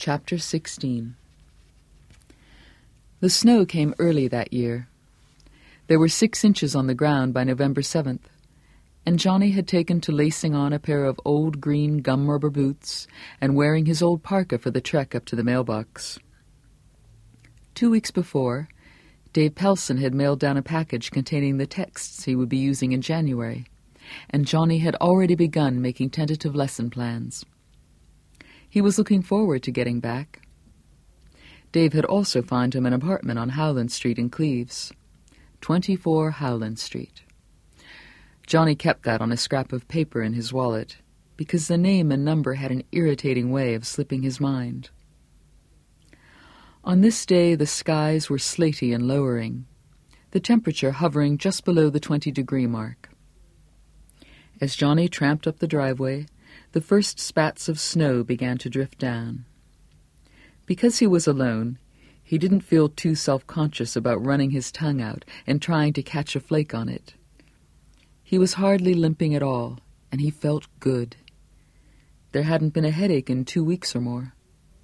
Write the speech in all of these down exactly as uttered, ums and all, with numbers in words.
Chapter sixteen. The snow came early that year. There were six inches on the ground by November seventh, and Johnny had taken to lacing on a pair of old green gum-rubber boots and wearing his old parka for the trek up to the mailbox. Two weeks before, Dave Pelson had mailed down a package containing the texts he would be using in January, and Johnny had already begun making tentative lesson plans. He was looking forward to getting back. Dave had also found him an apartment on Howland Street in Cleves. twenty-four Howland Street. Johnny kept that on a scrap of paper in his wallet, because the name and number had an irritating way of slipping his mind. On this day the skies were slaty and lowering, the temperature hovering just below the twenty-degree mark. As Johnny tramped up the driveway, the first spats of snow began to drift down. Because he was alone, he didn't feel too self-conscious about running his tongue out and trying to catch a flake on it. He was hardly limping at all, and he felt good. There hadn't been a headache in two weeks or more.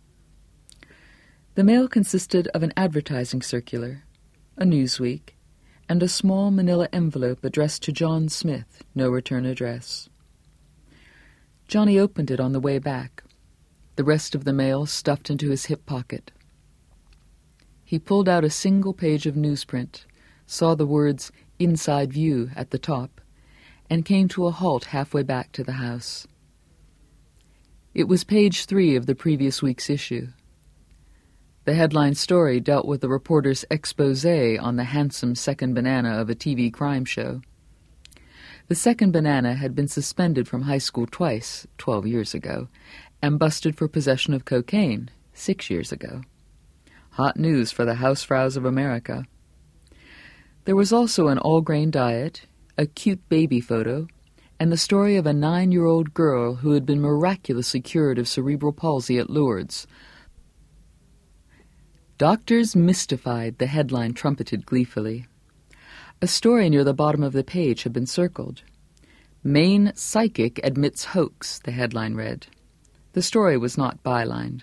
The mail consisted of an advertising circular, a Newsweek, and a small manila envelope addressed to John Smith, no return address. Johnny opened it on the way back, the rest of the mail stuffed into his hip pocket. He pulled out a single page of newsprint, saw the words "Inside View" at the top, and came to a halt halfway back to the house. It was page three of the previous week's issue. The headline story dealt with the reporter's exposé on the handsome second banana of a T V crime show. The second banana had been suspended from high school twice, twelve years ago, and busted for possession of cocaine, six years ago. Hot news for the housefrows of America. There was also an all-grain diet, a cute baby photo, and the story of a nine-year-old girl who had been miraculously cured of cerebral palsy at Lourdes. Doctors mystified, the headline trumpeted gleefully. A story near the bottom of the page had been circled. "Maine Psychic Admits Hoax," the headline read. The story was not bylined.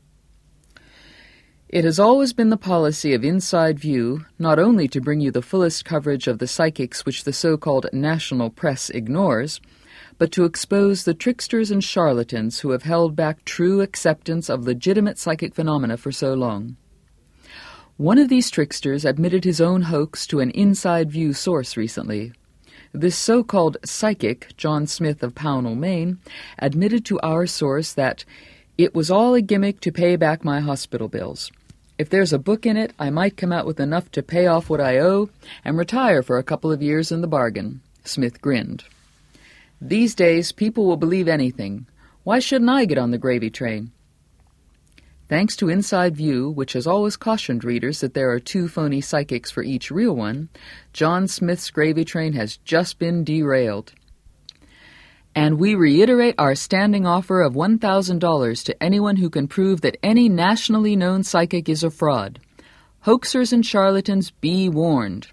It has always been the policy of Inside View not only to bring you the fullest coverage of the psychics which the so-called national press ignores, but to expose the tricksters and charlatans who have held back true acceptance of legitimate psychic phenomena for so long. One of these tricksters admitted his own hoax to an Inside View source recently. This so-called psychic, John Smith of Pownell, Maine, admitted to our source that it was all a gimmick to pay back my hospital bills. If there's a book in it, I might come out with enough to pay off what I owe and retire for a couple of years in the bargain. Smith grinned. These days, people will believe anything. Why shouldn't I get on the gravy train? Thanks to Inside View, which has always cautioned readers that there are two phony psychics for each real one, John Smith's gravy train has just been derailed. And we reiterate our standing offer of one thousand dollars to anyone who can prove that any nationally known psychic is a fraud. Hoaxers and charlatans, be warned.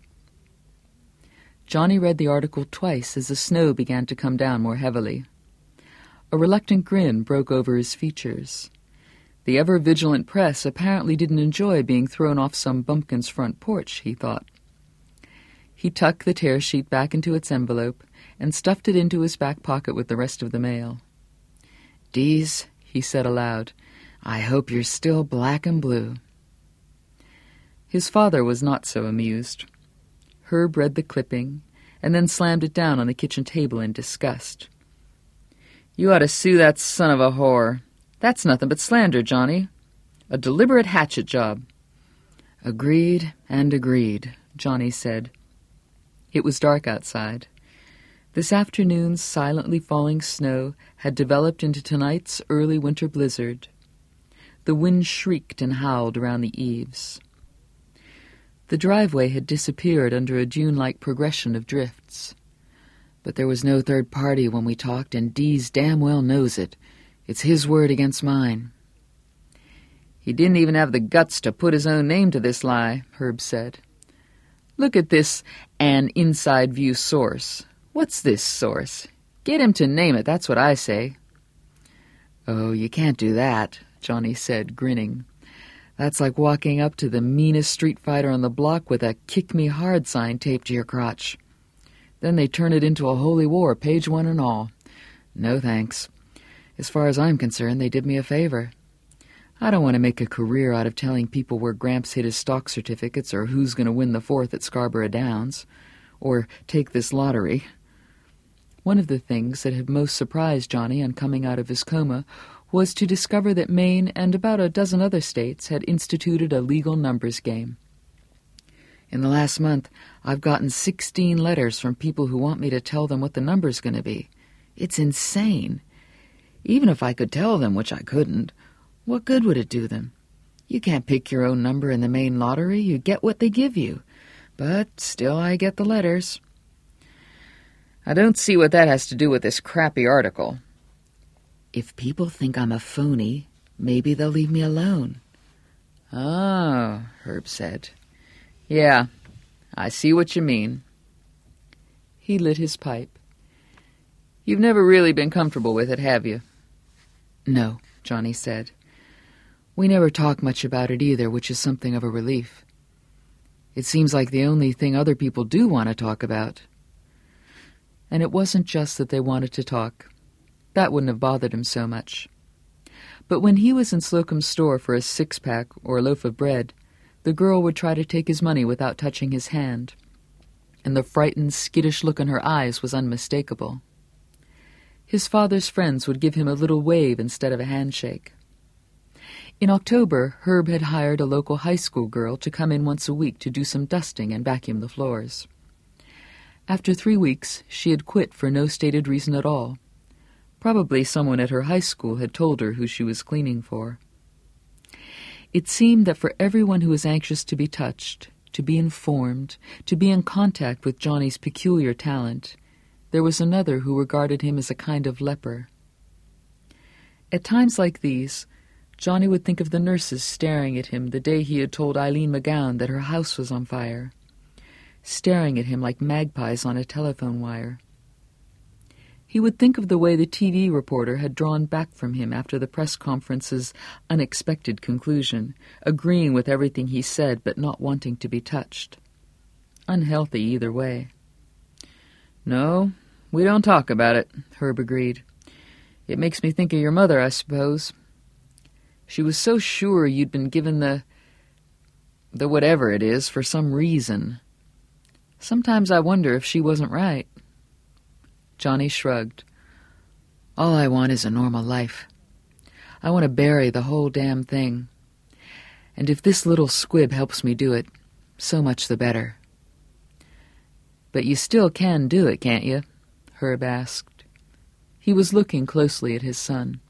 Johnny read the article twice as the snow began to come down more heavily. A reluctant grin broke over his features. The ever-vigilant press apparently didn't enjoy being thrown off some bumpkin's front porch, he thought. He tucked the tear sheet back into its envelope and stuffed it into his back pocket with the rest of the mail. "Dees," he said aloud, "I hope you're still black and blue." His father was not so amused. Herb read the clipping and then slammed it down on the kitchen table in disgust. "You ought to sue that son of a whore. That's nothing but slander, Johnny. A deliberate hatchet job." "Agreed and agreed," Johnny said. It was dark outside. This afternoon's silently falling snow had developed into tonight's early winter blizzard. The wind shrieked and howled around the eaves. The driveway had disappeared under a dune-like progression of drifts. "But there was no third party when we talked, and Dees damn well knows it. It's his word against mine." "He didn't even have the guts to put his own name to this lie," Herb said. "Look at this an Inside View source. What's this source? Get him to name it, that's what I say." "Oh, you can't do that," Johnny said, grinning. That's like walking up to the meanest street fighter on the block with a kick me hard sign taped to your crotch. Then they turn it into a holy war, page one and all. No thanks. As far as I'm concerned, they did me a favor. I don't want to make a career out of telling people where Gramps hid his stock certificates or who's going to win the fourth at Scarborough Downs, or take this lottery. One of the things that had most surprised Johnny on coming out of his coma was to discover that Maine and about a dozen other states had instituted a legal numbers game. In the last month, I've gotten sixteen letters from people who want me to tell them what the number's going to be. It's insane. Even if I could tell them, which I couldn't, what good would it do them? You can't pick your own number in the Maine lottery. You get what they give you. But still I get the letters. I don't see what that has to do with this crappy article. If people think I'm a phony, maybe they'll leave me alone. Oh, Herb said. Yeah, I see what you mean. He lit his pipe. You've never really been comfortable with it, have you? No, Johnny said. We never talk much about it either, which is something of a relief. It seems like the only thing other people do want to talk about. And it wasn't just that they wanted to talk. That wouldn't have bothered him so much. But when he was in Slocum's store for a six-pack or a loaf of bread, the girl would try to take his money without touching his hand, and the frightened, skittish look in her eyes was unmistakable. His father's friends would give him a little wave instead of a handshake. In October, Herb had hired a local high school girl to come in once a week to do some dusting and vacuum the floors. After three weeks, she had quit for no stated reason at all. Probably someone at her high school had told her who she was cleaning for. It seemed that for everyone who was anxious to be touched, to be informed, to be in contact with Johnny's peculiar talent, there was another who regarded him as a kind of leper. At times like these, Johnny would think of the nurses staring at him the day he had told Eileen McGowan that her house was on fire, staring at him like magpies on a telephone wire. He would think of the way the T V reporter had drawn back from him after the press conference's unexpected conclusion, agreeing with everything he said but not wanting to be touched. Unhealthy either way. No, we don't talk about it, Herb agreed. It makes me think of your mother, I suppose. She was so sure you'd been given the... the whatever it is for some reason. Sometimes I wonder if she wasn't right. Johnny shrugged. All I want is a normal life. I want to bury the whole damn thing. And if this little squib helps me do it, so much the better. But you still can do it, can't you? Herb asked. He was looking closely at his son.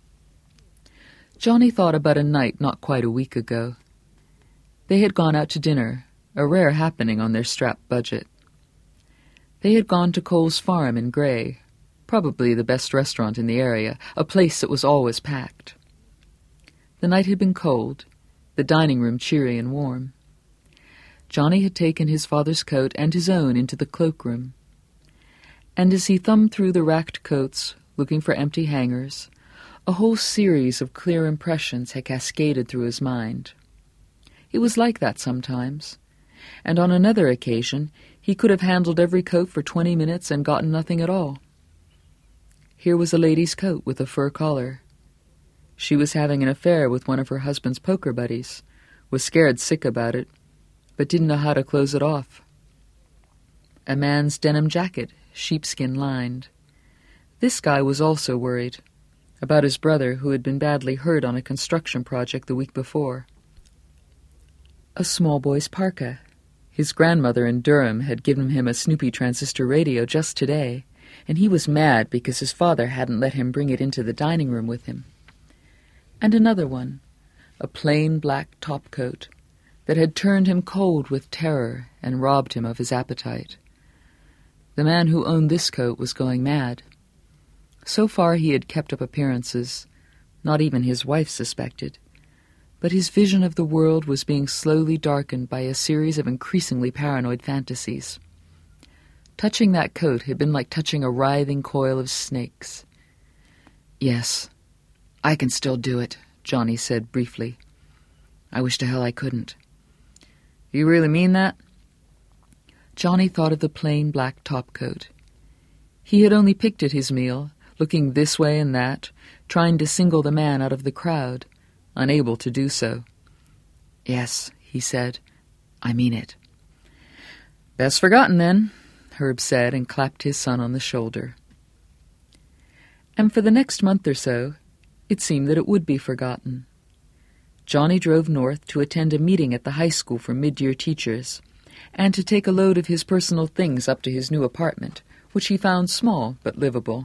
Johnny thought about a night not quite a week ago. They had gone out to dinner, a rare happening on their strapped budget. They had gone to Cole's Farm in Gray, probably the best restaurant in the area, a place that was always packed. The night had been cold, the dining room cheery and warm. Johnny had taken his father's coat and his own into the cloakroom. And as he thumbed through the racked coats, looking for empty hangers, a whole series of clear impressions had cascaded through his mind. It was like that sometimes, and on another occasion he could have handled every coat for twenty minutes and gotten nothing at all. Here was a lady's coat with a fur collar. She was having an affair with one of her husband's poker buddies, was scared sick about it, but didn't know how to close it off. A man's denim jacket, sheepskin lined. This guy was also worried about his brother, who had been badly hurt on a construction project the week before. A small boy's parka. His grandmother in Durham had given him a Snoopy transistor radio just today, and he was mad because his father hadn't let him bring it into the dining room with him. And another one, a plain black topcoat, that had turned him cold with terror and robbed him of his appetite. The man who owned this coat was going mad. So far he had kept up appearances, not even his wife suspected, but his vision of the world was being slowly darkened by a series of increasingly paranoid fantasies. Touching that coat had been like touching a writhing coil of snakes. Yes, I can still do it, Johnny said briefly. "I wish to hell I couldn't." "You really mean that?" Johnny thought of the plain black topcoat. He had only picked at his meal, looking this way and that, trying to single the man out of the crowd, unable to do so. "Yes," he said, "I mean it." "Best forgotten, then," Herb said, and clapped his son on the shoulder. And for the next month or so, it seemed that it would be forgotten. Johnny drove north to attend a meeting at the high school for mid-year teachers, and to take a load of his personal things up to his new apartment, which he found small but livable.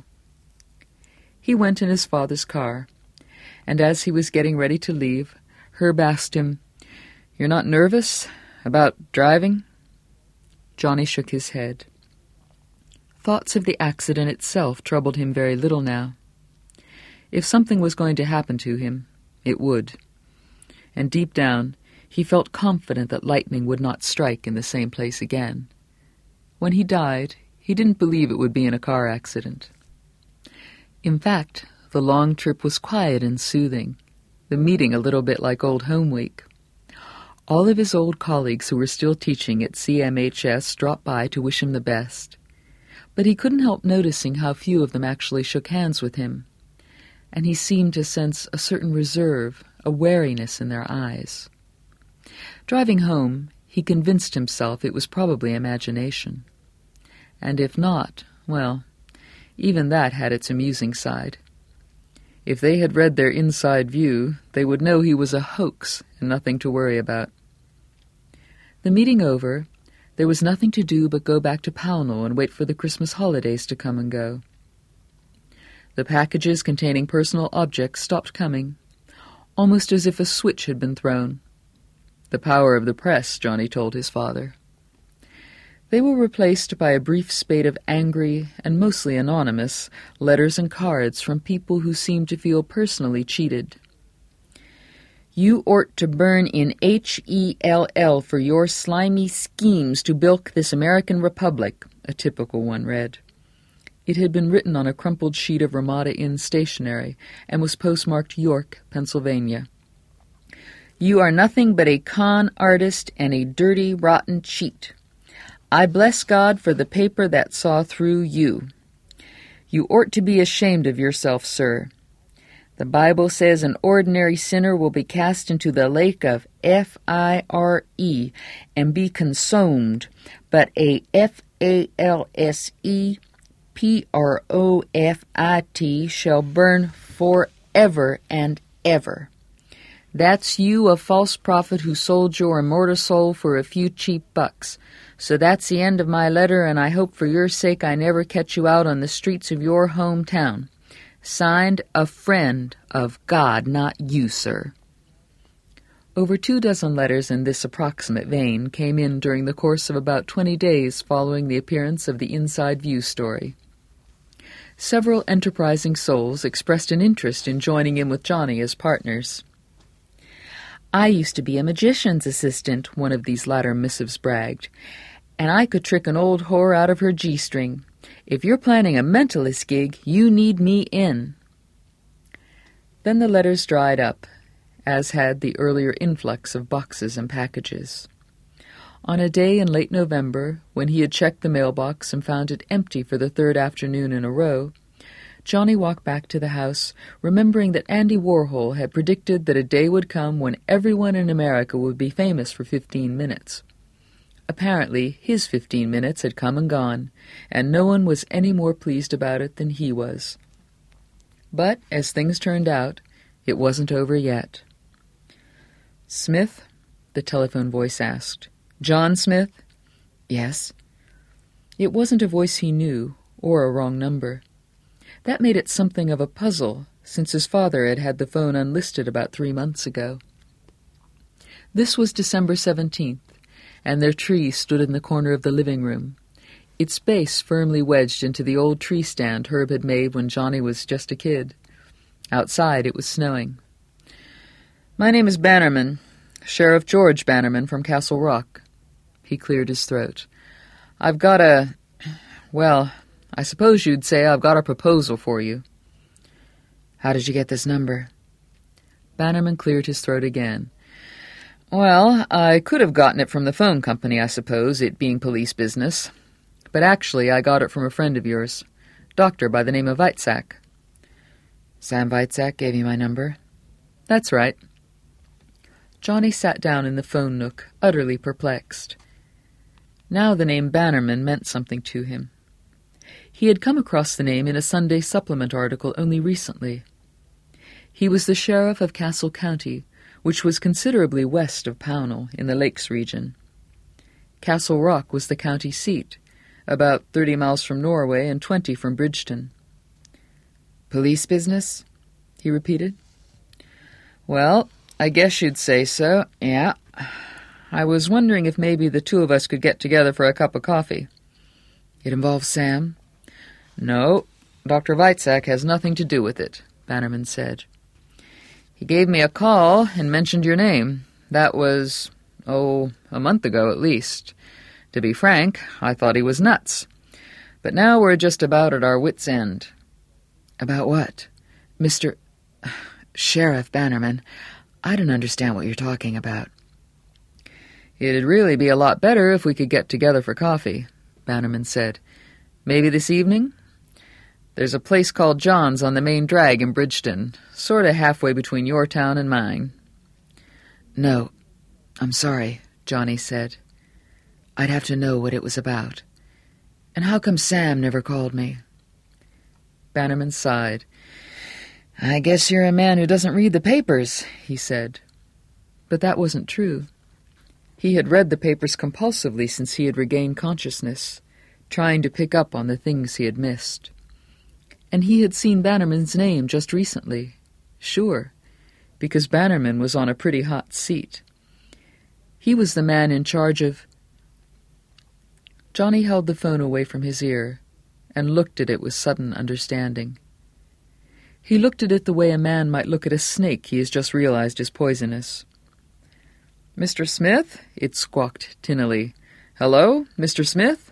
He went in his father's car, and as he was getting ready to leave, Herb asked him, "You're not nervous about driving?" Johnny shook his head. Thoughts of the accident itself troubled him very little now. If something was going to happen to him, it would. And deep down, he felt confident that lightning would not strike in the same place again. When he died, he didn't believe it would be in a car accident. In fact, the long trip was quiet and soothing, the meeting a little bit like old home week. All of his old colleagues who were still teaching at C M H S dropped by to wish him the best, but he couldn't help noticing how few of them actually shook hands with him, and he seemed to sense a certain reserve, a wariness in their eyes. Driving home, he convinced himself it was probably imagination. And if not, well, even that had its amusing side. If they had read their inside view, they would know he was a hoax and nothing to worry about. The meeting over, there was nothing to do but go back to Pownell and wait for the Christmas holidays to come and go. The packages containing personal objects stopped coming, almost as if a switch had been thrown. The power of the press, Johnny told his father. They were replaced by a brief spate of angry, and mostly anonymous, letters and cards from people who seemed to feel personally cheated. "You ort to burn in H E L L for your slimy schemes to bilk this American Republic," a typical one read. It had been written on a crumpled sheet of Ramada Inn stationery and was postmarked York, Pennsylvania. "You are nothing but a con artist and a dirty, rotten cheat. I bless God for the paper that saw through you. You ort to be ashamed of yourself, sir. The Bible says an ordinary sinner will be cast into the lake of F I R E and be consumed, but a F A L S E P R O F I T shall burn forever and ever. That's you, a false prophet who sold your immortal soul for a few cheap bucks. So that's the end of my letter, and I hope for your sake I never catch you out on the streets of your hometown. Signed, a friend of God, not you, sir." Over two dozen letters in this approximate vein came in during the course of about twenty days following the appearance of the Inside View story. Several enterprising souls expressed an interest in joining in with Johnny as partners. "I used to be a magician's assistant," one of these latter missives bragged, "and I could trick an old whore out of her G-string. If you're planning a mentalist gig, you need me in." Then the letters dried up, as had the earlier influx of boxes and packages. On a day in late November, when he had checked the mailbox and found it empty for the third afternoon in a row, Johnny walked back to the house, remembering that Andy Warhol had predicted that a day would come when everyone in America would be famous for fifteen minutes. Apparently, his fifteen minutes had come and gone, and no one was any more pleased about it than he was. But, as things turned out, it wasn't over yet. "Smith?" the telephone voice asked. "John Smith?" "Yes." It wasn't a voice he knew, or a wrong number. That made it something of a puzzle, since his father had had the phone unlisted about three months ago. This was December seventeenth, and their tree stood in the corner of the living room, its base firmly wedged into the old tree stand Herb had made when Johnny was just a kid. Outside it was snowing. "My name is Bannerman, Sheriff George Bannerman from Castle Rock." He cleared his throat. "I've got a... well... I suppose you'd say I've got a proposal for you." "How did you get this number?" Bannerman cleared his throat again. Well, I could have gotten it from the phone company, I suppose, it being police business. But actually, I got it from a friend of yours, doctor by the name of Weitzak. Sam Weitzak gave you my number? That's right. Johnny sat down in the phone nook, utterly perplexed. Now the name Bannerman meant something to him. He had come across the name in a Sunday supplement article only recently. He was the sheriff of Castle County, which was considerably west of Pownal, in the Lakes region. Castle Rock was the county seat, about thirty miles from Norway and twenty from Bridgeton. Police business? He repeated. Well, I guess you'd say so, yeah. I was wondering if maybe the two of us could get together for a cup of coffee. It involves Sam? No, Doctor Weitzak has nothing to do with it, Bannerman said. He gave me a call and mentioned your name. That was, oh, a month ago at least. To be frank, I thought he was nuts. But now we're just about at our wits' end. About what? Mister Sheriff Bannerman, I don't understand what you're talking about. It'd really be a lot better if we could get together for coffee, Bannerman said. Maybe this evening? There's a place called John's on the main drag in Bridgeton, sort of halfway between your town and mine. No, I'm sorry, Johnny said. I'd have to know what it was about. And how come Sam never called me? Bannerman sighed. I guess you're a man who doesn't read the papers, he said. But that wasn't true. He had read the papers compulsively since he had regained consciousness, trying to pick up on the things he had missed. And he had seen Bannerman's name just recently. Sure, because Bannerman was on a pretty hot seat. He was the man in charge of... Johnny held the phone away from his ear and looked at it with sudden understanding. He looked at it the way a man might look at a snake he has just realized is poisonous. Mister Smith? It squawked tinnily. Hello, Mister Smith?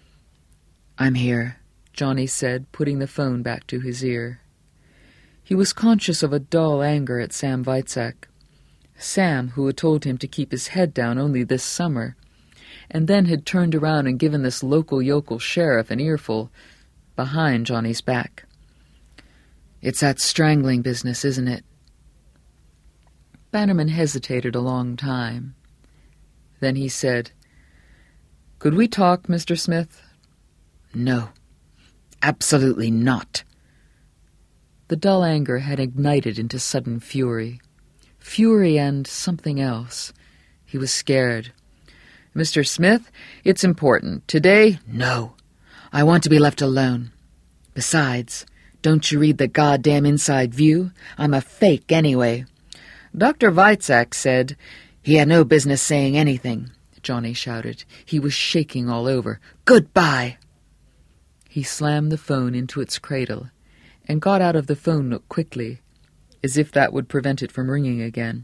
I'm here, Johnny said, putting the phone back to his ear. He was conscious of a dull anger at Sam Weitzak. Sam, who had told him to keep his head down only this summer, and then had turned around and given this local yokel sheriff an earful behind Johnny's back. It's that strangling business, isn't it? Bannerman hesitated a long time. Then he said, Could we talk, Mister Smith? No, absolutely not. The dull anger had ignited into sudden fury. Fury and something else. He was scared. Mister Smith, it's important. Today, no. I want to be left alone. Besides, don't you read the goddamn Inside View? I'm a fake anyway. Doctor Weitzak said he had no business saying anything, Johnny shouted. He was shaking all over. Goodbye! He slammed the phone into its cradle and got out of the phone nook quickly, as if that would prevent it from ringing again.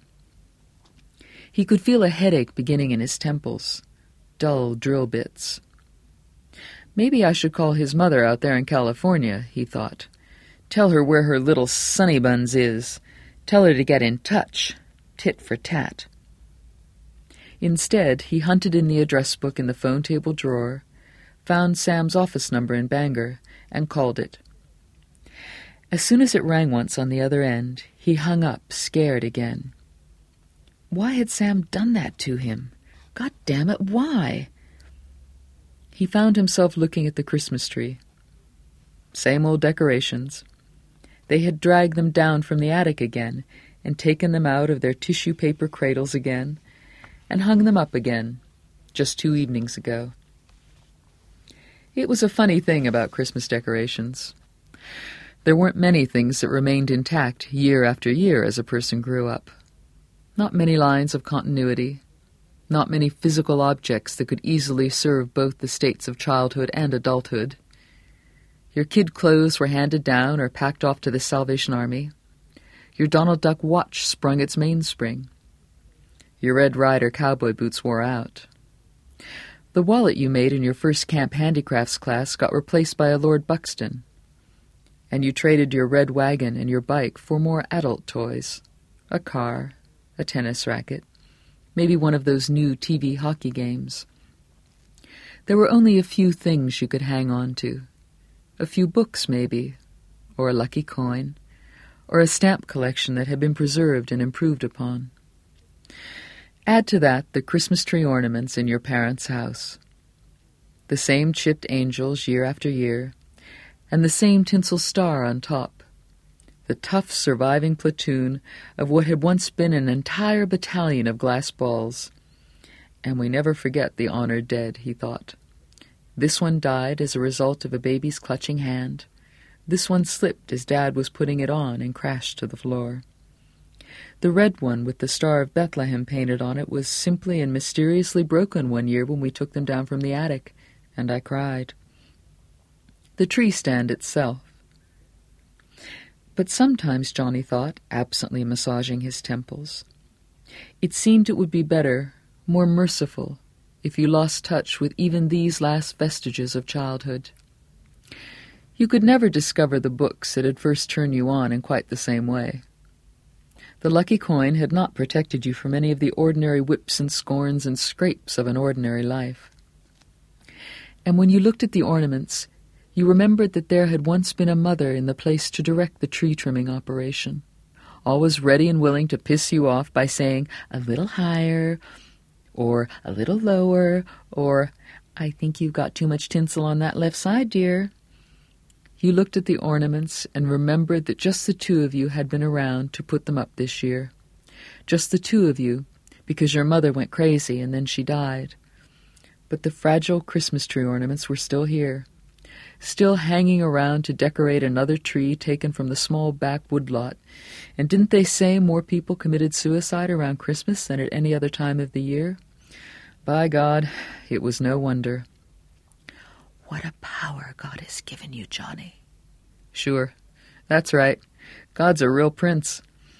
He could feel a headache beginning in his temples, dull drill bits. Maybe I should call his mother out there in California, he thought. Tell her where her little Sunnybuns is. Tell her to get in touch, tit for tat. Instead, he hunted in the address book in the phone table drawer, found Sam's office number in Bangor, and called it. As soon as it rang once on the other end, he hung up, scared again. Why had Sam done that to him? God damn it, why? He found himself looking at the Christmas tree. Same old decorations. They had dragged them down from the attic again and taken them out of their tissue paper cradles again and hung them up again, just two evenings ago. It was a funny thing about Christmas decorations. There weren't many things that remained intact year after year as a person grew up. Not many lines of continuity, not many physical objects that could easily serve both the states of childhood and adulthood. Your kid clothes were handed down or packed off to the Salvation Army. Your Donald Duck watch sprung its mainspring. Your Red Ryder cowboy boots wore out. The wallet you made in your first camp handicrafts class got replaced by a Lord Buxton. And you traded your red wagon and your bike for more adult toys, A car, a tennis racket, maybe one of those new T V hockey games. There were only a few things you could hang on to. A few books, maybe, or a lucky coin, or a stamp collection that had been preserved and improved upon. Add to that the Christmas tree ornaments in your parents' house. The same chipped angels year after year, and the same tinsel star on top. The tough surviving platoon of what had once been an entire battalion of glass balls. And we never forget the honored dead, he thought. This one died as a result of a baby's clutching hand. This one slipped as Dad was putting it on and crashed to the floor. The red one with the Star of Bethlehem painted on it was simply and mysteriously broken one year when we took them down from the attic, and I cried. The tree stand itself. But sometimes, Johnny thought, absently massaging his temples, it seemed it would be better, more merciful, if you lost touch with even these last vestiges of childhood. You could never discover the books that had first turned you on in quite the same way. The lucky coin had not protected you from any of the ordinary whips and scorns and scrapes of an ordinary life. And when you looked at the ornaments, you remembered that there had once been a mother in the place to direct the tree-trimming operation, always ready and willing to piss you off by saying, "A little higher," or "a little lower," or "I think you've got too much tinsel on that left side, dear." You looked at the ornaments and remembered that just the two of you had been around to put them up this year. Just the two of you, because your mother went crazy and then she died. But the fragile Christmas tree ornaments were still here, still hanging around to decorate another tree taken from the small back woodlot. And didn't they say more people committed suicide around Christmas than at any other time of the year? By God, it was no wonder. What a power God has given you, Johnny. Sure, that's right. God's a real prince.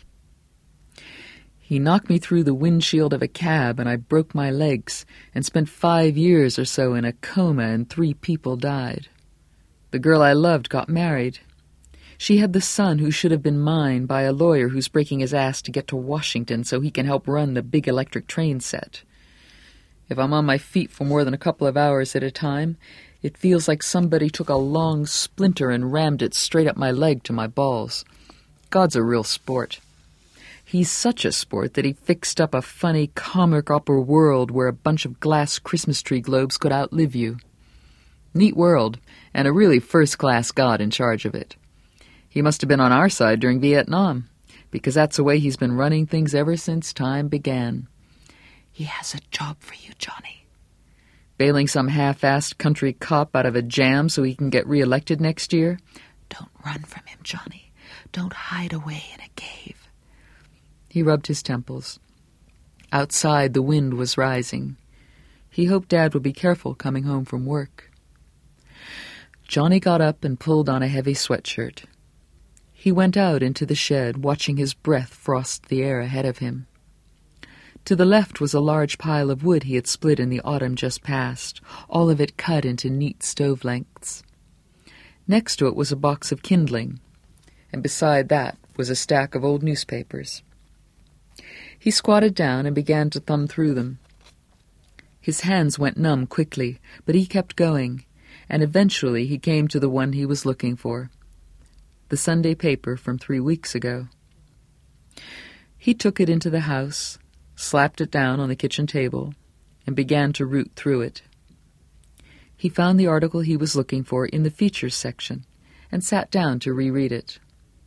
He knocked me through the windshield of a cab and I broke my legs and spent five years or so in a coma and three people died. The girl I loved got married. She had the son who should have been mine by a lawyer who's breaking his ass to get to Washington so he can help run the big electric train set. If I'm on my feet for more than a couple of hours at a time, it feels like somebody took a long splinter and rammed it straight up my leg to my balls. God's a real sport. He's such a sport that he fixed up a funny comic opera world where a bunch of glass Christmas tree globes could outlive you. Neat world, and a really first-class God in charge of it. He must have been on our side during Vietnam, because that's the way he's been running things ever since time began. He has a job for you, Johnny. Bailing some half-assed country cop out of a jam so he can get re-elected next year? Don't run from him, Johnny. Don't hide away in a cave. He rubbed his temples. Outside, the wind was rising. He hoped Dad would be careful coming home from work. Johnny got up and pulled on a heavy sweatshirt. He went out into the shed, watching his breath frost the air ahead of him. To the left was a large pile of wood he had split in the autumn just past, all of it cut into neat stove lengths. Next to it was a box of kindling, and beside that was a stack of old newspapers. He squatted down and began to thumb through them. His hands went numb quickly, but he kept going, and eventually he came to the one he was looking for, the Sunday paper from three weeks ago. He took it into the house, slapped it down on the kitchen table, and began to root through it. He found the article he was looking for in the features section and sat down to reread it.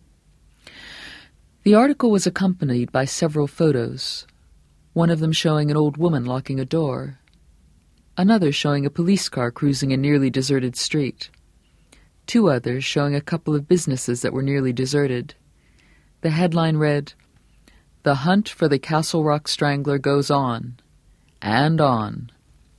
The article was accompanied by several photos, one of them showing an old woman locking a door, another showing a police car cruising a nearly deserted street, two others showing a couple of businesses that were nearly deserted. The headline read, "The hunt for the Castle Rock Strangler goes on, and on."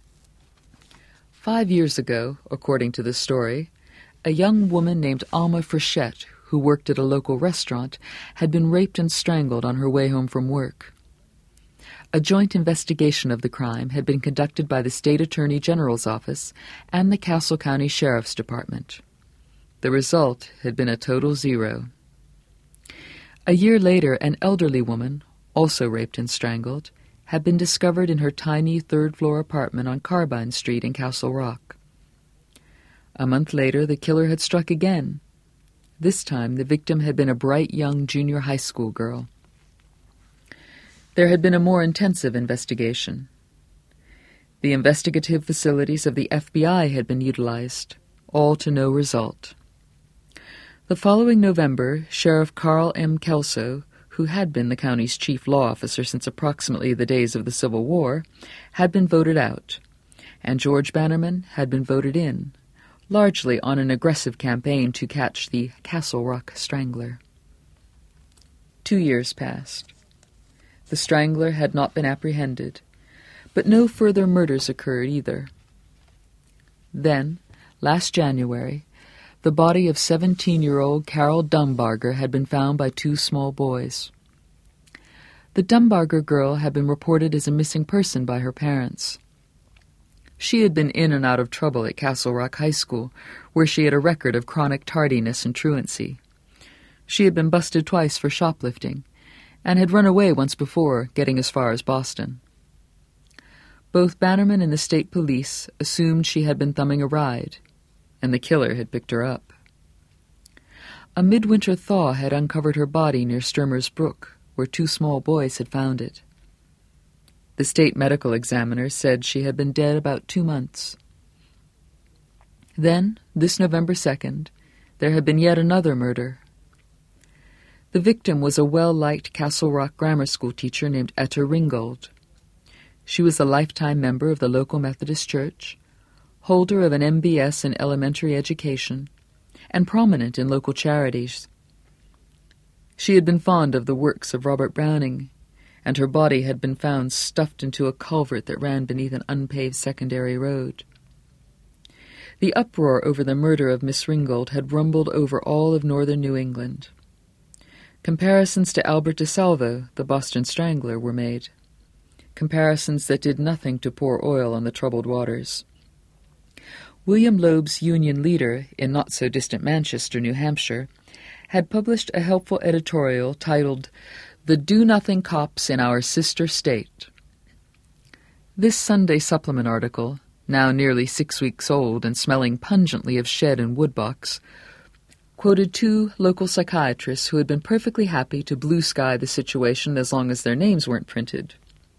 Five years ago, according to the story, a young woman named Alma Frechette, who worked at a local restaurant, had been raped and strangled on her way home from work. A joint investigation of the crime had been conducted by the State Attorney General's office and the Castle County Sheriff's Department. The result had been a total zero. A year later, an elderly woman, also raped and strangled, had been discovered in her tiny third-floor apartment on Carbine Street in Castle Rock. A month later, the killer had struck again. This time, the victim had been a bright young junior high school girl. There had been a more intensive investigation. The investigative facilities of the F B I had been utilized, all to no result. The following November, Sheriff Carl M. Kelso, who had been the county's chief law officer since approximately the days of the Civil War, had been voted out, and George Bannerman had been voted in, largely on an aggressive campaign to catch the Castle Rock Strangler. Two years passed. The Strangler had not been apprehended, but no further murders occurred either. Then, last January, the body of seventeen-year-old Carol Dumbarger had been found by two small boys. The Dumbarger girl had been reported as a missing person by her parents. She had been in and out of trouble at Castle Rock High School, where she had a record of chronic tardiness and truancy. She had been busted twice for shoplifting, and had run away once before, getting as far as Boston. Both Bannerman and the state police assumed she had been thumbing a ride, and the killer had picked her up. A midwinter thaw had uncovered her body near Sturmer's Brook, where two small boys had found it. The state medical examiner said she had been dead about two months. Then, this November second, there had been yet another murder. The victim was a well-liked Castle Rock grammar school teacher named Etta Ringgold. She was a lifetime member of the local Methodist Church, holder of an M B S in elementary education, and prominent in local charities. She had been fond of the works of Robert Browning, and her body had been found stuffed into a culvert that ran beneath an unpaved secondary road. The uproar over the murder of Miss Ringgold had rumbled over all of northern New England. Comparisons to Albert DeSalvo, the Boston Strangler, were made. Comparisons that did nothing to pour oil on the troubled waters. William Loeb's Union leader in not-so-distant Manchester, New Hampshire, had published a helpful editorial titled "The Do-Nothing Cops in Our Sister State." This Sunday supplement article, now nearly six weeks old and smelling pungently of shed and woodbox, quoted two local psychiatrists who had been perfectly happy to blue-sky the situation as long as their names weren't printed.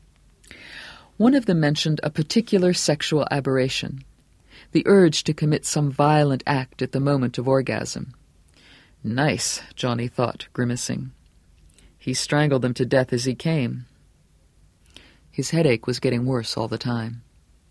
One of them mentioned a particular sexual aberration, the urge to commit some violent act at the moment of orgasm. Nice, Johnny thought, grimacing. He strangled them to death as he came. His headache was getting worse all the time.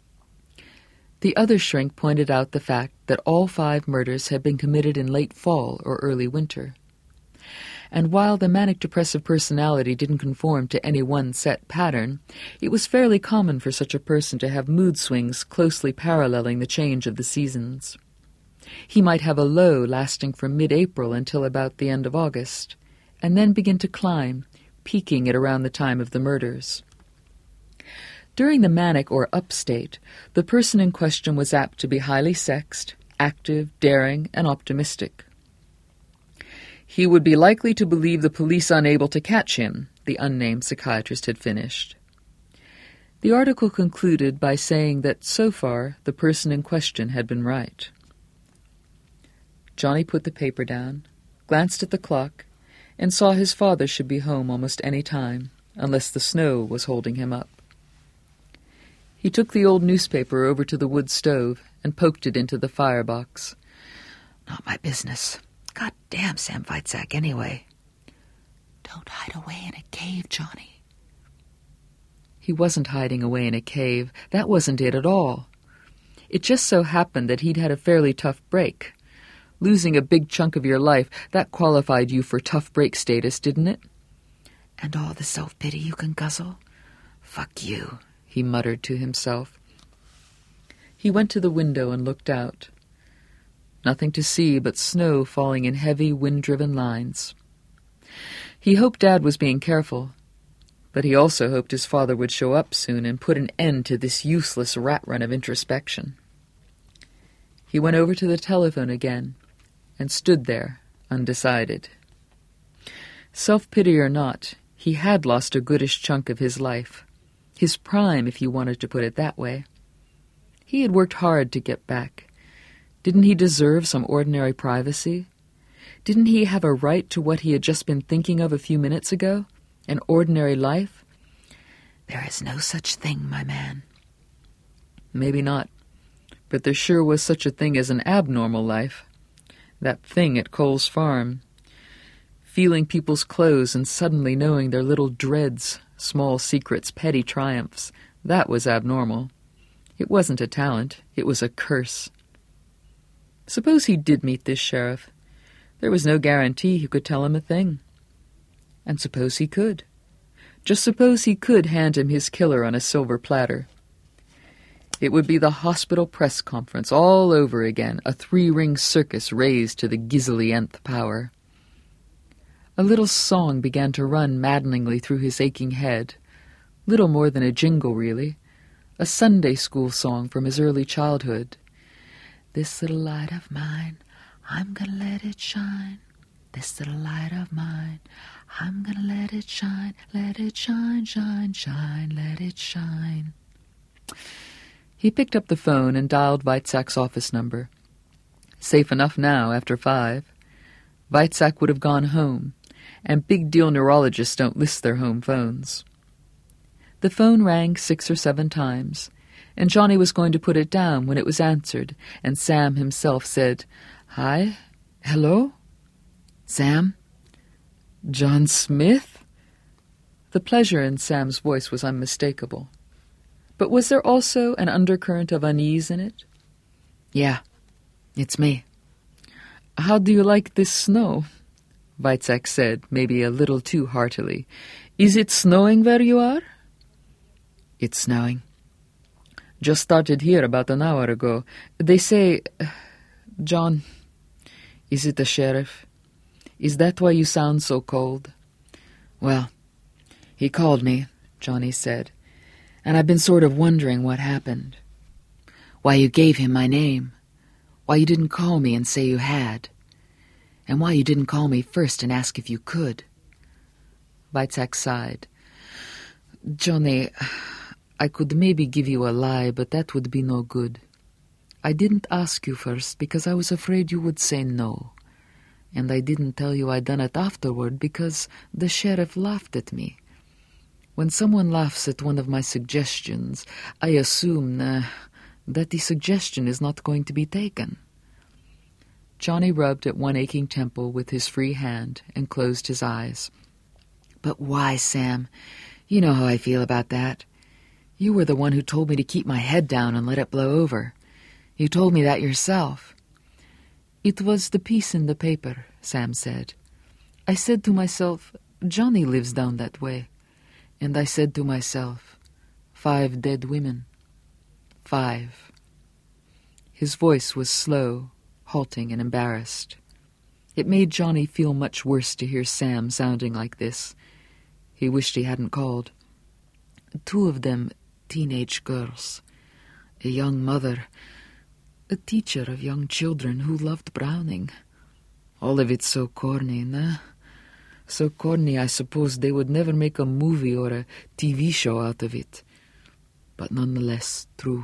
The other shrink pointed out the fact that all five murders had been committed in late fall or early winter. And while the manic-depressive personality didn't conform to any one set pattern, it was fairly common for such a person to have mood swings closely paralleling the change of the seasons. He might have a low lasting from mid-April until about the end of August, and then begin to climb, peaking at around the time of the murders. During the manic or up state, the person in question was apt to be highly sexed, active, daring, and optimistic. He would be likely to believe the police unable to catch him, the unnamed psychiatrist had finished. The article concluded by saying that so far the person in question had been right. Johnny put the paper down, glanced at the clock, and saw his father should be home almost any time, unless the snow was holding him up. He took the old newspaper over to the wood stove and poked it into the firebox. "Not my business. God damn Sam Weitzak, anyway." "Don't hide away in a cave, Johnny." He wasn't hiding away in a cave. That wasn't it at all. It just so happened that he'd had a fairly tough break. Losing a big chunk of your life, that qualified you for tough break status, didn't it? "And all the self-pity you can guzzle? Fuck you," he muttered to himself. He went to the window and looked out. Nothing to see but snow falling in heavy, wind-driven lines. He hoped Dad was being careful, but he also hoped his father would show up soon and put an end to this useless rat-run of introspection. He went over to the telephone again and stood there, undecided. Self-pity or not, he had lost a goodish chunk of his life. His prime, if you wanted to put it that way. He had worked hard to get back. Didn't he deserve some ordinary privacy? Didn't he have a right to what he had just been thinking of a few minutes ago? An ordinary life? There is no such thing, my man. Maybe not. But there sure was such a thing as an abnormal life. That thing at Cole's farm. Feeling people's clothes and suddenly knowing their little dreads, small secrets, petty triumphs. That was abnormal. It wasn't a talent. It was a curse. Suppose he did meet this sheriff. There was no guarantee he could tell him a thing. And suppose he could. Just suppose he could hand him his killer on a silver platter. It would be the hospital press conference all over again, a three-ring circus raised to the gizzy nth power. A little song began to run maddeningly through his aching head. Little more than a jingle, really. A Sunday school song from his early childhood. This little light of mine, I'm gonna let it shine. This little light of mine, I'm gonna let it shine. Let it shine, shine, shine, let it shine. He picked up the phone and dialed Weitzak's office number. Safe enough now, after five. Weitzak would have gone home, and big-deal neurologists don't list their home phones. The phone rang six or seven times, and Johnny was going to put it down when it was answered, and Sam himself said, "Hi? Hello? Sam? John Smith?" The pleasure in Sam's voice was unmistakable. But was there also an undercurrent of unease in it? "Yeah, it's me." "How do you like this snow?" Weitzak said, maybe a little too heartily. "Is it snowing where you are?" "It's snowing. Just started here about an hour ago. They say... John, is it the sheriff? Is that why you sound so cold?" "Well, he called me," Johnny said, "and I've been sort of wondering what happened. Why you gave him my name. Why you didn't call me and say you had. And why you didn't call me first and ask if you could." Weitzak sighed. "Johnny, I could maybe give you a lie, but that would be no good. I didn't ask you first because I was afraid you would say no. And I didn't tell you I done it afterward because the sheriff laughed at me. When someone laughs at one of my suggestions, I assume uh, that the suggestion is not going to be taken." Johnny rubbed at one aching temple with his free hand and closed his eyes. "But why, Sam? You know how I feel about that. You were the one who told me to keep my head down and let it blow over. You told me that yourself." "It was the piece in the paper," Sam said. "I said to myself, Johnny lives down that way. And I said to myself, five dead women. Five." His voice was slow, halting and embarrassed. It made Johnny feel much worse to hear Sam sounding like this. He wished he hadn't called. "Two of them teenage girls. A young mother, a teacher of young children who loved Browning. All of it so corny, nah? So corny I suppose they would never make a movie or a T V show out of it. But nonetheless true.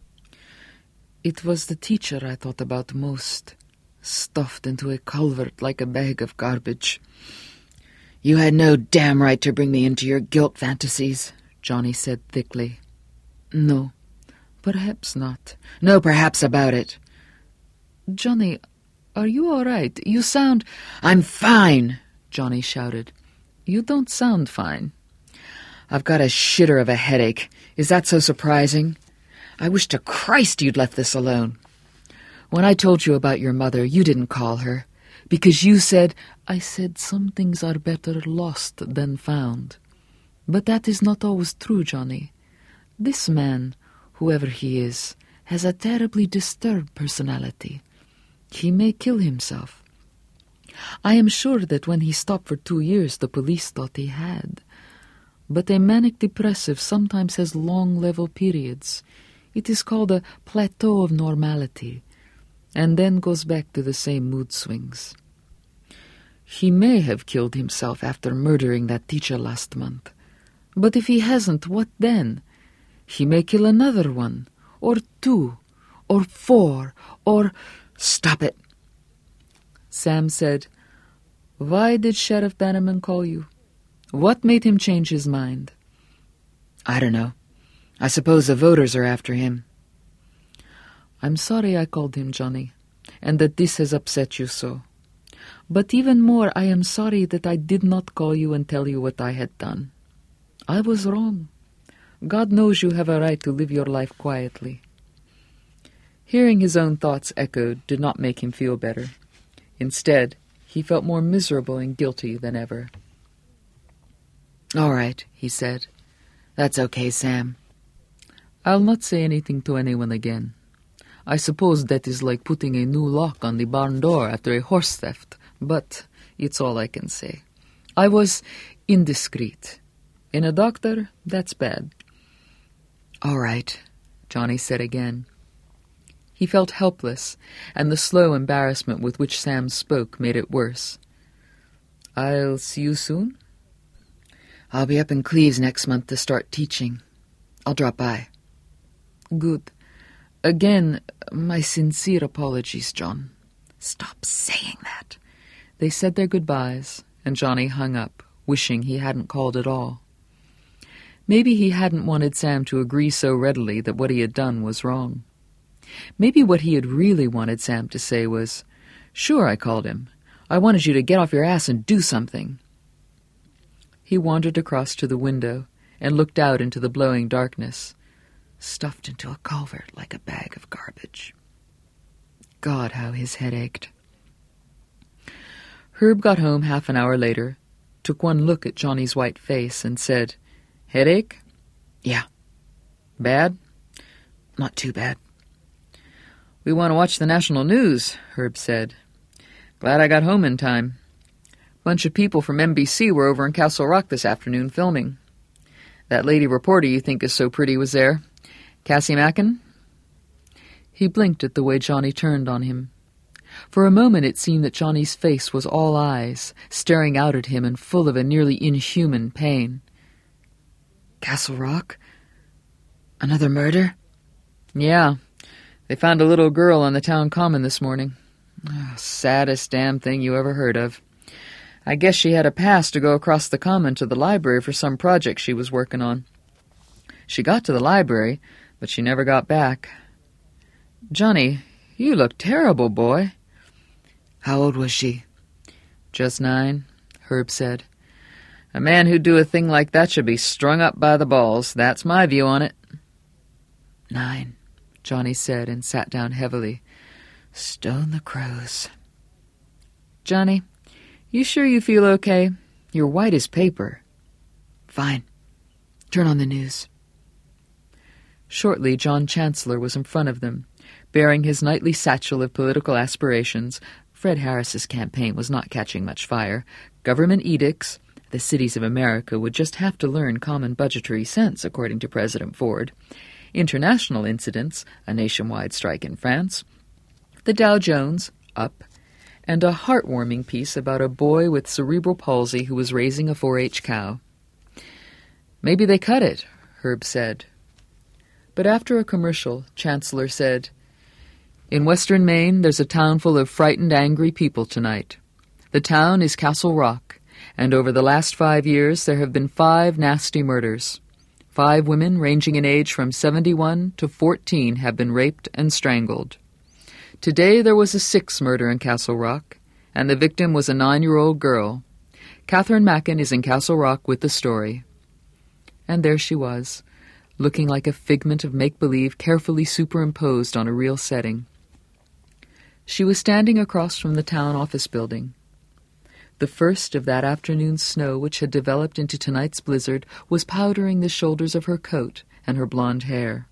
It was the teacher I thought about most, stuffed into a culvert like a bag of garbage." "You had no damn right to bring me into your guilt fantasies," Johnny said thickly. "No, perhaps not." "No perhaps about it." "Johnny, are you all right? You sound—" "I'm fine," Johnny shouted. "You don't sound fine." "I've got a shitter of a headache. Is that so surprising? I wish to Christ you'd left this alone. When I told you about your mother, you didn't call her, because you said—" "I said some things are better lost than found. But that is not always true, Johnny. This man, whoever he is, has a terribly disturbed personality. He may kill himself. I am sure that when he stopped for two years, the police thought he had. But a manic depressive sometimes has long level periods. It is called a plateau of normality, and then goes back to the same mood swings. He may have killed himself after murdering that teacher last month. But if he hasn't, what then? He may kill another one, or two, or four, or... Stop it! Sam said, "Why did Sheriff Bannerman call you? What made him change his mind?" "I don't know. I suppose the voters are after him." "I'm sorry I called him, Johnny, and that this has upset you so. But even more, I am sorry that I did not call you and tell you what I had done. I was wrong. God knows you have a right to live your life quietly." Hearing his own thoughts echoed did not make him feel better. Instead, he felt more miserable and guilty than ever. "All right," he said. "That's okay, Sam. I'll not say anything to anyone again. I suppose that is like putting a new lock on the barn door after a horse theft, but it's all I can say. I was indiscreet. In a doctor, that's bad." "All right," Johnny said again. He felt helpless, and the slow embarrassment with which Sam spoke made it worse. "I'll see you soon?" "I'll be up in Cleves next month to start teaching. I'll drop by." "Good. Again, my sincere apologies, John." "Stop saying that." They said their goodbyes, and Johnny hung up, wishing he hadn't called at all. Maybe he hadn't wanted Sam to agree so readily that what he had done was wrong. Maybe what he had really wanted Sam to say was, "Sure, I called him. I wanted you to get off your ass and do something." He wandered across to the window and looked out into the blowing darkness, stuffed into a culvert like a bag of garbage. God, how his head ached. Herb got home half an hour later, took one look at Johnny's white face, and said, "Headache?" "Yeah." "Bad?" "Not too bad." "We want to watch the national news," Herb said. "Glad I got home in time. Bunch of people from N B C were over in Castle Rock this afternoon filming. That lady reporter you think is so pretty was there. Cassie Mackin?" He blinked at the way Johnny turned on him. For a moment it seemed that Johnny's face was all eyes, staring out at him and full of a nearly inhuman pain. "Castle Rock? Another murder?" "Yeah. They found a little girl on the town common this morning. Oh, saddest damn thing you ever heard of. I guess she had a pass to go across the common to the library for some project she was working on. She got to the library, but she never got back. Johnny, you look terrible, boy." "How old was she?" "Just nine," Herb said. "A man who'd do a thing like that should be strung up by the balls. That's my view on it." "Nine," Johnny said, and sat down heavily. "Stone the crows." "Johnny, you sure you feel okay? You're white as paper." "Fine. Turn on the news." Shortly, John Chancellor was in front of them, bearing his nightly satchel of political aspirations. Fred Harris's campaign was not catching much fire. Government edicts. The cities of America would just have to learn common budgetary sense, according to President Ford. International incidents, a nationwide strike in France. The Dow Jones, up. And a heartwarming piece about a boy with cerebral palsy who was raising a four H cow. "Maybe they cut it," Herb said. But after a commercial, Chancellor said, "In western Maine, there's a town full of frightened, angry people tonight. The town is Castle Rock, and over the last five years there have been five nasty murders. Five women ranging in age from seventy-one to fourteen have been raped and strangled. Today there was a sixth murder in Castle Rock, and the victim was a nine-year-old girl. Catherine Mackin is in Castle Rock with the story." And there she was, looking like a figment of make-believe carefully superimposed on a real setting. She was standing across from the town office building. The first of that afternoon's snow which had developed into tonight's blizzard was powdering the shoulders of her coat and her blonde hair.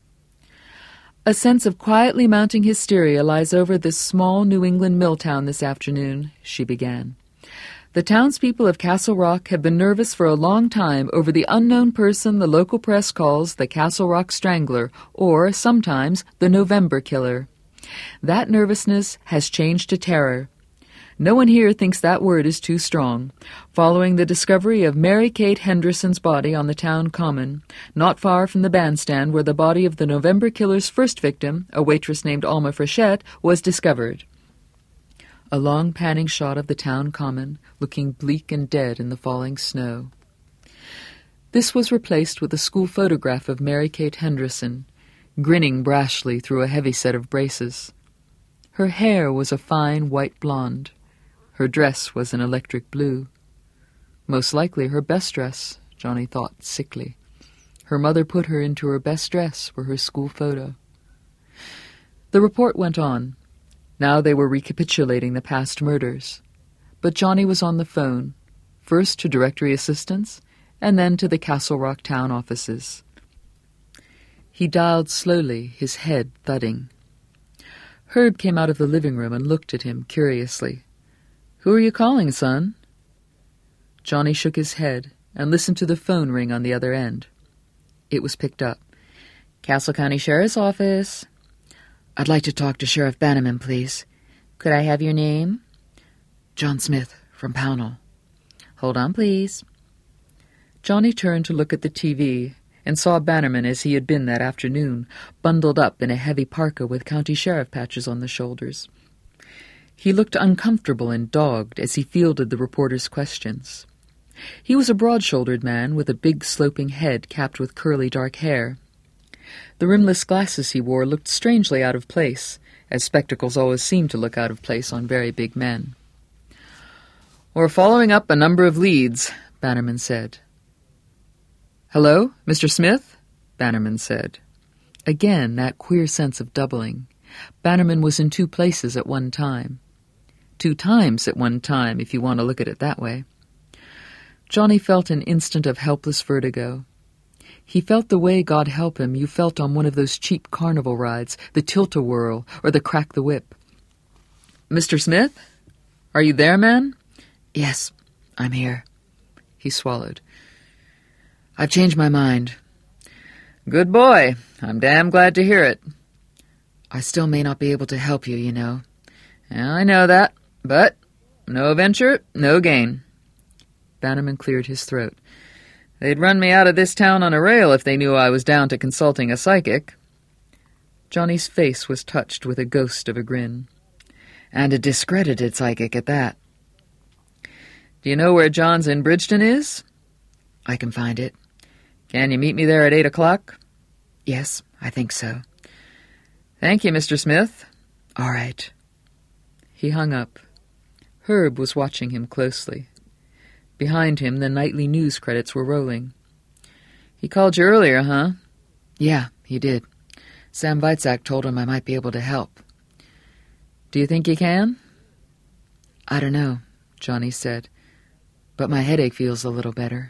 "A sense of quietly mounting hysteria lies over this small New England mill town this afternoon," she began. "The townspeople of Castle Rock have been nervous for a long time over the unknown person the local press calls the Castle Rock Strangler, or, sometimes, the November Killer. That nervousness has changed to terror. No one here thinks that word is too strong. Following the discovery of Mary Kate Henderson's body on the town common, not far from the bandstand where the body of the November killer's first victim, a waitress named Alma Frechette, was discovered. A long panning shot of the town common, looking bleak and dead in the falling snow. This was replaced with a school photograph of Mary Kate Henderson, grinning brashly through a heavy set of braces. Her hair was a fine white blonde. Her dress was an electric blue. Most likely her best dress, Johnny thought sickly. Her mother put her into her best dress for her school photo. The report went on. Now they were recapitulating the past murders. But Johnny was on the phone, first to directory assistants, and then to the Castle Rock town offices. He dialed slowly, his head thudding. Herb came out of the living room and looked at him curiously. "Who are you calling, son?" Johnny shook his head and listened to the phone ring on the other end. It was picked up. "Castle County Sheriff's Office." "I'd like to talk to Sheriff Bannerman, please." "Could I have your name?" "John Smith, from Pownell." "Hold on, please." Johnny turned to look at the T V and saw Bannerman as he had been that afternoon, bundled up in a heavy parka with county sheriff patches on the shoulders. He looked uncomfortable and dogged as he fielded the reporter's questions. He was a broad-shouldered man with a big sloping head capped with curly dark hair. The rimless glasses he wore looked strangely out of place, as spectacles always seem to look out of place on very big men. "We're following up a number of leads," Bannerman said. "Hello, Mister Smith?" Bannerman said. Again, that queer sense of doubling. Bannerman was in two places at one time. Two times at one time, if you want to look at it that way. Johnny felt an instant of helpless vertigo. He felt the way, God help him, you felt on one of those cheap carnival rides, the tilt-a-whirl or the crack-the-whip. "Mister Smith? Are you there, man?" "Yes, I'm here." He swallowed. "I've changed my mind." "Good boy. I'm damn glad to hear it." "I still may not be able to help you, you know." "I know that, but no venture, no gain." Bannerman cleared his throat. "They'd run me out of this town on a rail if they knew I was down to consulting a psychic." Johnny's face was touched with a ghost of a grin. "And a discredited psychic at that." "Do you know where John's in Bridgeton is?" "I can find it." "Can you meet me there at eight o'clock?" "Yes, I think so." "Thank you, Mister Smith." "All right." He hung up. Herb was watching him closely. Behind him, the nightly news credits were rolling. "He called you earlier, huh?" "Yeah, he did. Sam Weitzak told him I might be able to help." "Do you think you can?" "I don't know," Johnny said, "but my headache feels a little better."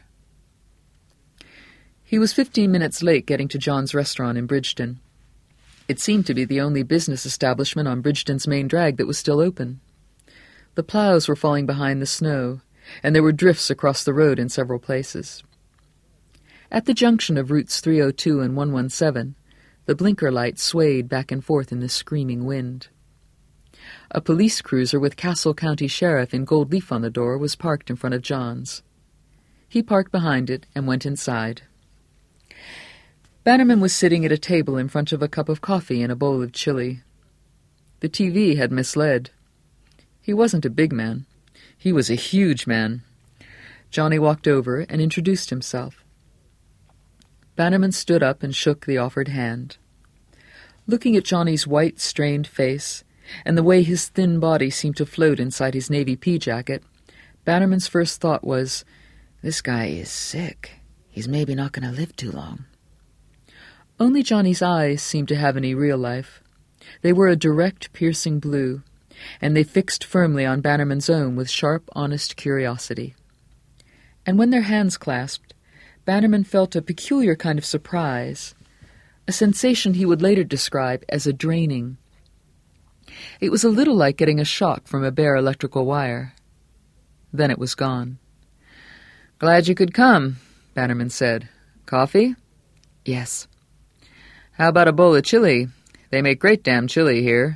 He was fifteen minutes late getting to John's restaurant in Bridgeton. It seemed to be the only business establishment on Bridgeton's main drag that was still open. The plows were falling behind the snow, and there were drifts across the road in several places. At the junction of routes three oh two and one one seven, the blinker light swayed back and forth in the screaming wind. A police cruiser with Castle County Sheriff in gold leaf on the door was parked in front of John's. He parked behind it and went inside. Bannerman was sitting at a table in front of a cup of coffee and a bowl of chili. The T V had misled. He wasn't a big man. He was a huge man. Johnny walked over and introduced himself. Bannerman stood up and shook the offered hand. Looking at Johnny's white, strained face, and the way his thin body seemed to float inside his navy pea jacket, Bannerman's first thought was, "This guy is sick. He's maybe not going to live too long." Only Johnny's eyes seemed to have any real life. They were a direct, piercing blue, and they fixed firmly on Bannerman's own with sharp, honest curiosity. And when their hands clasped, Bannerman felt a peculiar kind of surprise, a sensation he would later describe as a draining. It was a little like getting a shock from a bare electrical wire. Then it was gone. "Glad you could come," Bannerman said. "Coffee?" "Yes." "How about a bowl of chili? They make great damn chili here.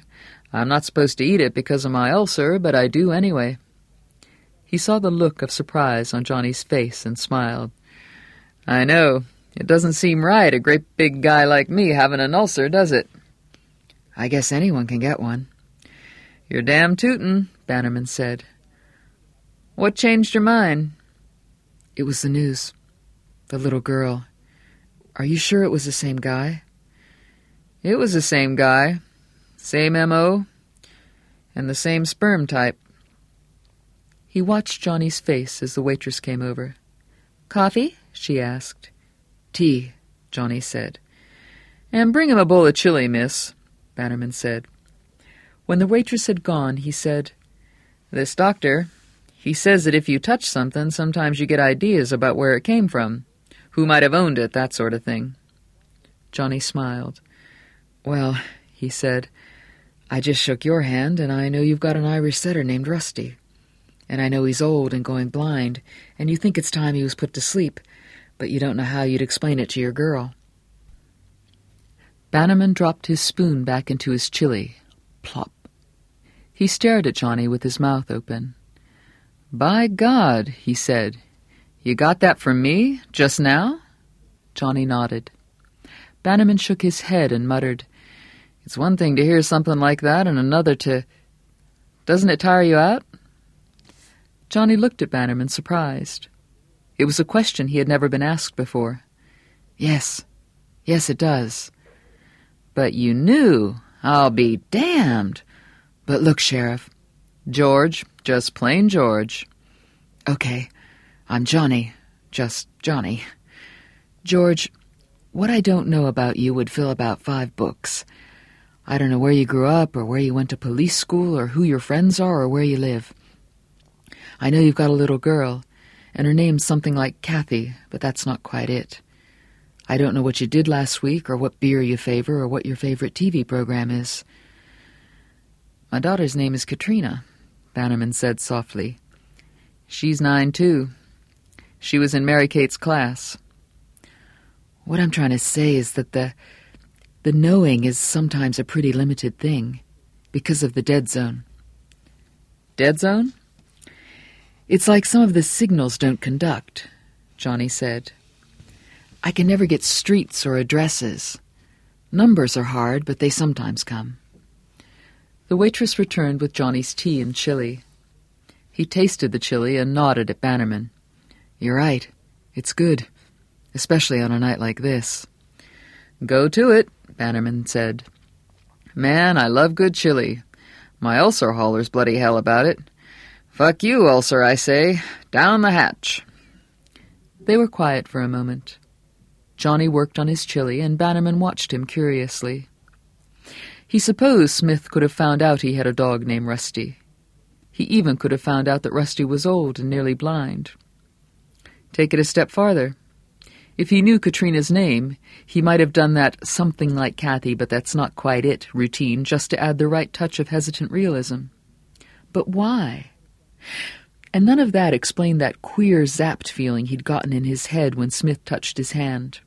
I'm not supposed to eat it because of my ulcer, but I do anyway." He saw the look of surprise on Johnny's face and smiled. "I know. It doesn't seem right, a great big guy like me having an ulcer, does it?" "I guess anyone can get one." "You're damn tootin'," Bannerman said. "What changed your mind?" "It was the news. The little girl. Are you sure it was the same guy?" "It was the same guy. Same M O. And the same sperm type." He watched Johnny's face as the waitress came over. "Coffee?" she asked. "Tea," Johnny said. "And bring him a bowl of chili, miss," Bannerman said. When the waitress had gone, he said, "This doctor, he says that if you touch something, sometimes you get ideas about where it came from, who might have owned it, that sort of thing." Johnny smiled. "Well," he said, "I just shook your hand, and I know you've got an Irish setter named Rusty. And I know he's old and going blind, and you think it's time he was put to sleep, but you don't know how you'd explain it to your girl." Bannerman dropped his spoon back into his chili. Plop. He stared at Johnny with his mouth open. "By God," he said. "You got that from me, just now?" Johnny nodded. Bannerman shook his head and muttered, "It's one thing to hear something like that and another to... Doesn't it tire you out?" Johnny looked at Bannerman, surprised. It was a question he had never been asked before. "Yes. Yes, it does." "But you knew. I'll be damned. But look, Sheriff." "George. Just plain George." "Okay. I'm Johnny. Just Johnny. George, what I don't know about you would fill about five books. I don't know where you grew up or where you went to police school or who your friends are or where you live. I know you've got a little girl, and her name's something like Kathy, but that's not quite it. I don't know what you did last week or what beer you favor or what your favorite T V program is." "My daughter's name is Katrina," Bannerman said softly. "She's nine, too. She was in Mary Kate's class." "What I'm trying to say is that the the knowing is sometimes a pretty limited thing, because of the dead zone." "Dead zone?" "It's like some of the signals don't conduct," Johnny said. "I can never get streets or addresses. Numbers are hard, but they sometimes come." The waitress returned with Johnny's tea and chili. He tasted the chili and nodded at Bannerman. "You're right. It's good, especially on a night like this." "Go to it," Bannerman said. "Man, I love good chili. My ulcer hollers bloody hell about it. Fuck you, ulcer, I say. Down the hatch." They were quiet for a moment. Johnny worked on his chili, and Bannerman watched him curiously. He supposed Smith could have found out he had a dog named Rusty. He even could have found out that Rusty was old and nearly blind. Take it a step farther. If he knew Katrina's name, he might have done that something like Kathy, but that's not quite it routine, just to add the right touch of hesitant realism. But why? And none of that explained that queer zapped feeling he'd gotten in his head when Smith touched his hand.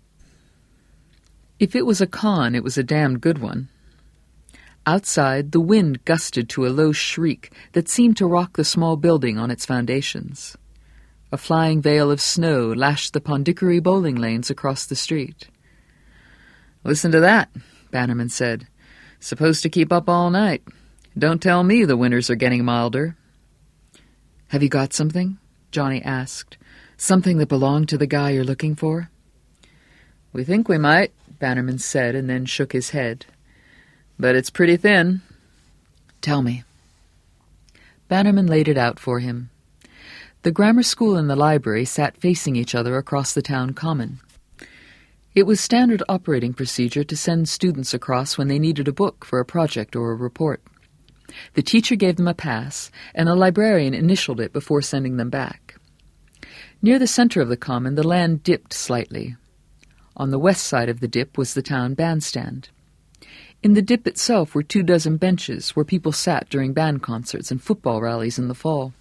If it was a con, it was a damned good one. Outside, the wind gusted to a low shriek that seemed to rock the small building on its foundations. A flying veil of snow lashed the Pondickery bowling lanes across the street. "Listen to that," Bannerman said. "Supposed to keep up all night. Don't tell me the winters are getting milder." "Have you got something?" Johnny asked. "Something that belonged to the guy you're looking for?" "We think we might," Bannerman said, and then shook his head. "But it's pretty thin." "Tell me." Bannerman laid it out for him. The grammar school and the library sat facing each other across the town common. It was standard operating procedure to send students across when they needed a book for a project or a report. The teacher gave them a pass, and the librarian initialed it before sending them back. Near the center of the common, the land dipped slightly. On the west side of the dip was the town bandstand. In the dip itself were two dozen benches where people sat during band concerts and football rallies in the fall.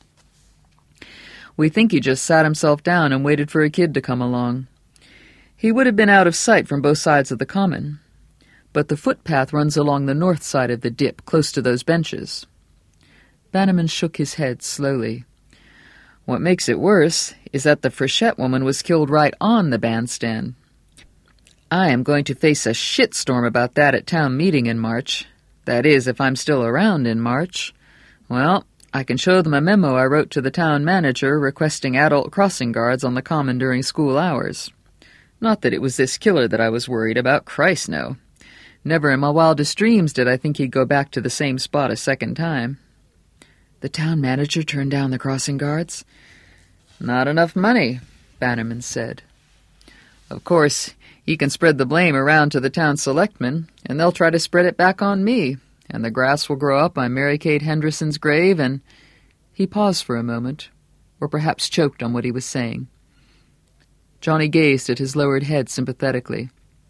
"We think he just sat himself down and waited for a kid to come along. He would have been out of sight from both sides of the common. but the footpath runs along the north side of the dip, close to those benches." Bannerman shook his head slowly. "What makes it worse is that the Frechette woman was killed right on the bandstand. I am going to face a shitstorm about that at town meeting in March. That is, if I'm still around in March. Well, I can show them a memo I wrote to the town manager requesting adult crossing guards on the common during school hours. Not that it was this killer that I was worried about, Christ no. Never in my wildest dreams did I think he'd go back to the same spot a second time." "The town manager turned down the crossing guards?" "Not enough money," Bannerman said. "Of course, he can spread the blame around to the town selectmen, and they'll try to spread it back on me, and the grass will grow up on Mary Kate Henderson's grave, and—" He paused for a moment, or perhaps choked on what he was saying. Johnny gazed at his lowered head sympathetically.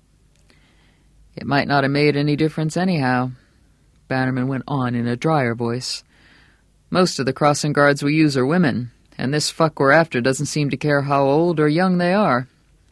"It might not have made any difference anyhow," Bannerman went on in a drier voice. "Most of the crossing guards we use are women, and this fuck we're after doesn't seem to care how old or young they are."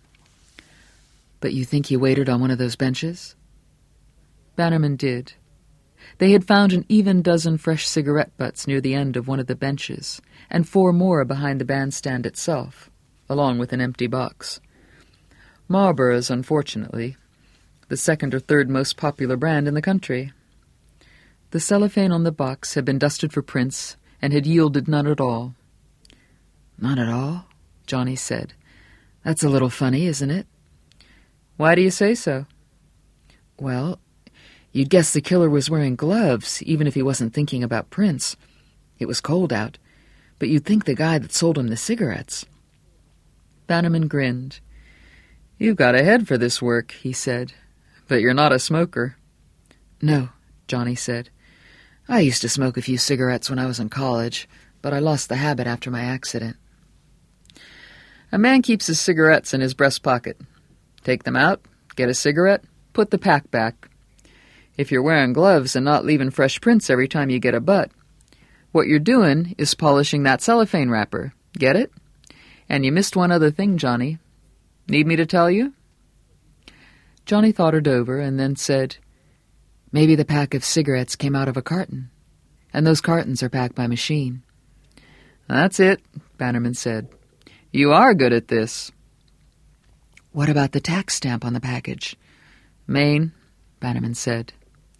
"But you think he waited on one of those benches?" Bannerman did. They had found an even dozen fresh cigarette butts near the end of one of the benches, and four more behind the bandstand itself, along with an empty box. Marlboros, unfortunately, the second or third most popular brand in the country. The cellophane on the box had been dusted for prints and had yielded none at all. "None at all?" Johnny said. "That's a little funny, isn't it?" "Why do you say so?" "Well, you'd guess the killer was wearing gloves, even if he wasn't thinking about prints. It was cold out, but you'd think the guy that sold him the cigarettes." Bannerman grinned. "You've got a head for this work," he said, "but you're not a smoker." "No," Johnny said. "I used to smoke a few cigarettes when I was in college, but I lost the habit after my accident." "A man keeps his cigarettes in his breast pocket. Take them out, get a cigarette, put the pack back. If you're wearing gloves and not leaving fresh prints every time you get a butt, what you're doing is polishing that cellophane wrapper. Get it? And you missed one other thing, Johnny. Need me to tell you?" Johnny thought it over and then said, "Maybe the pack of cigarettes came out of a carton, and those cartons are packed by machine." "That's it," Bannerman said. "You are good at this." "What about the tax stamp on the package?" "Maine," Bannerman said.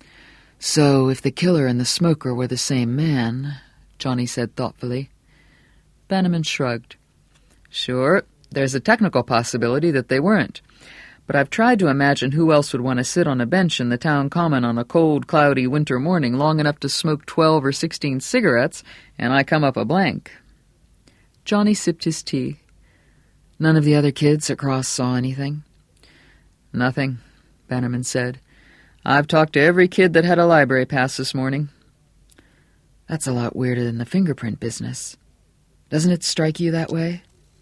"So if the killer and the smoker were the same man," Johnny said thoughtfully. Bannerman shrugged. "Sure, there's a technical possibility that they weren't. But I've tried to imagine who else would want to sit on a bench in the town common on a cold, cloudy winter morning long enough to smoke twelve or sixteen cigarettes, and I come up a blank." Johnny sipped his tea. "None of the other kids at Cross saw anything?" "Nothing," Bannerman said. "I've talked to every kid that had a library pass this morning." "That's a lot weirder than the fingerprint business. Doesn't it strike you that way?"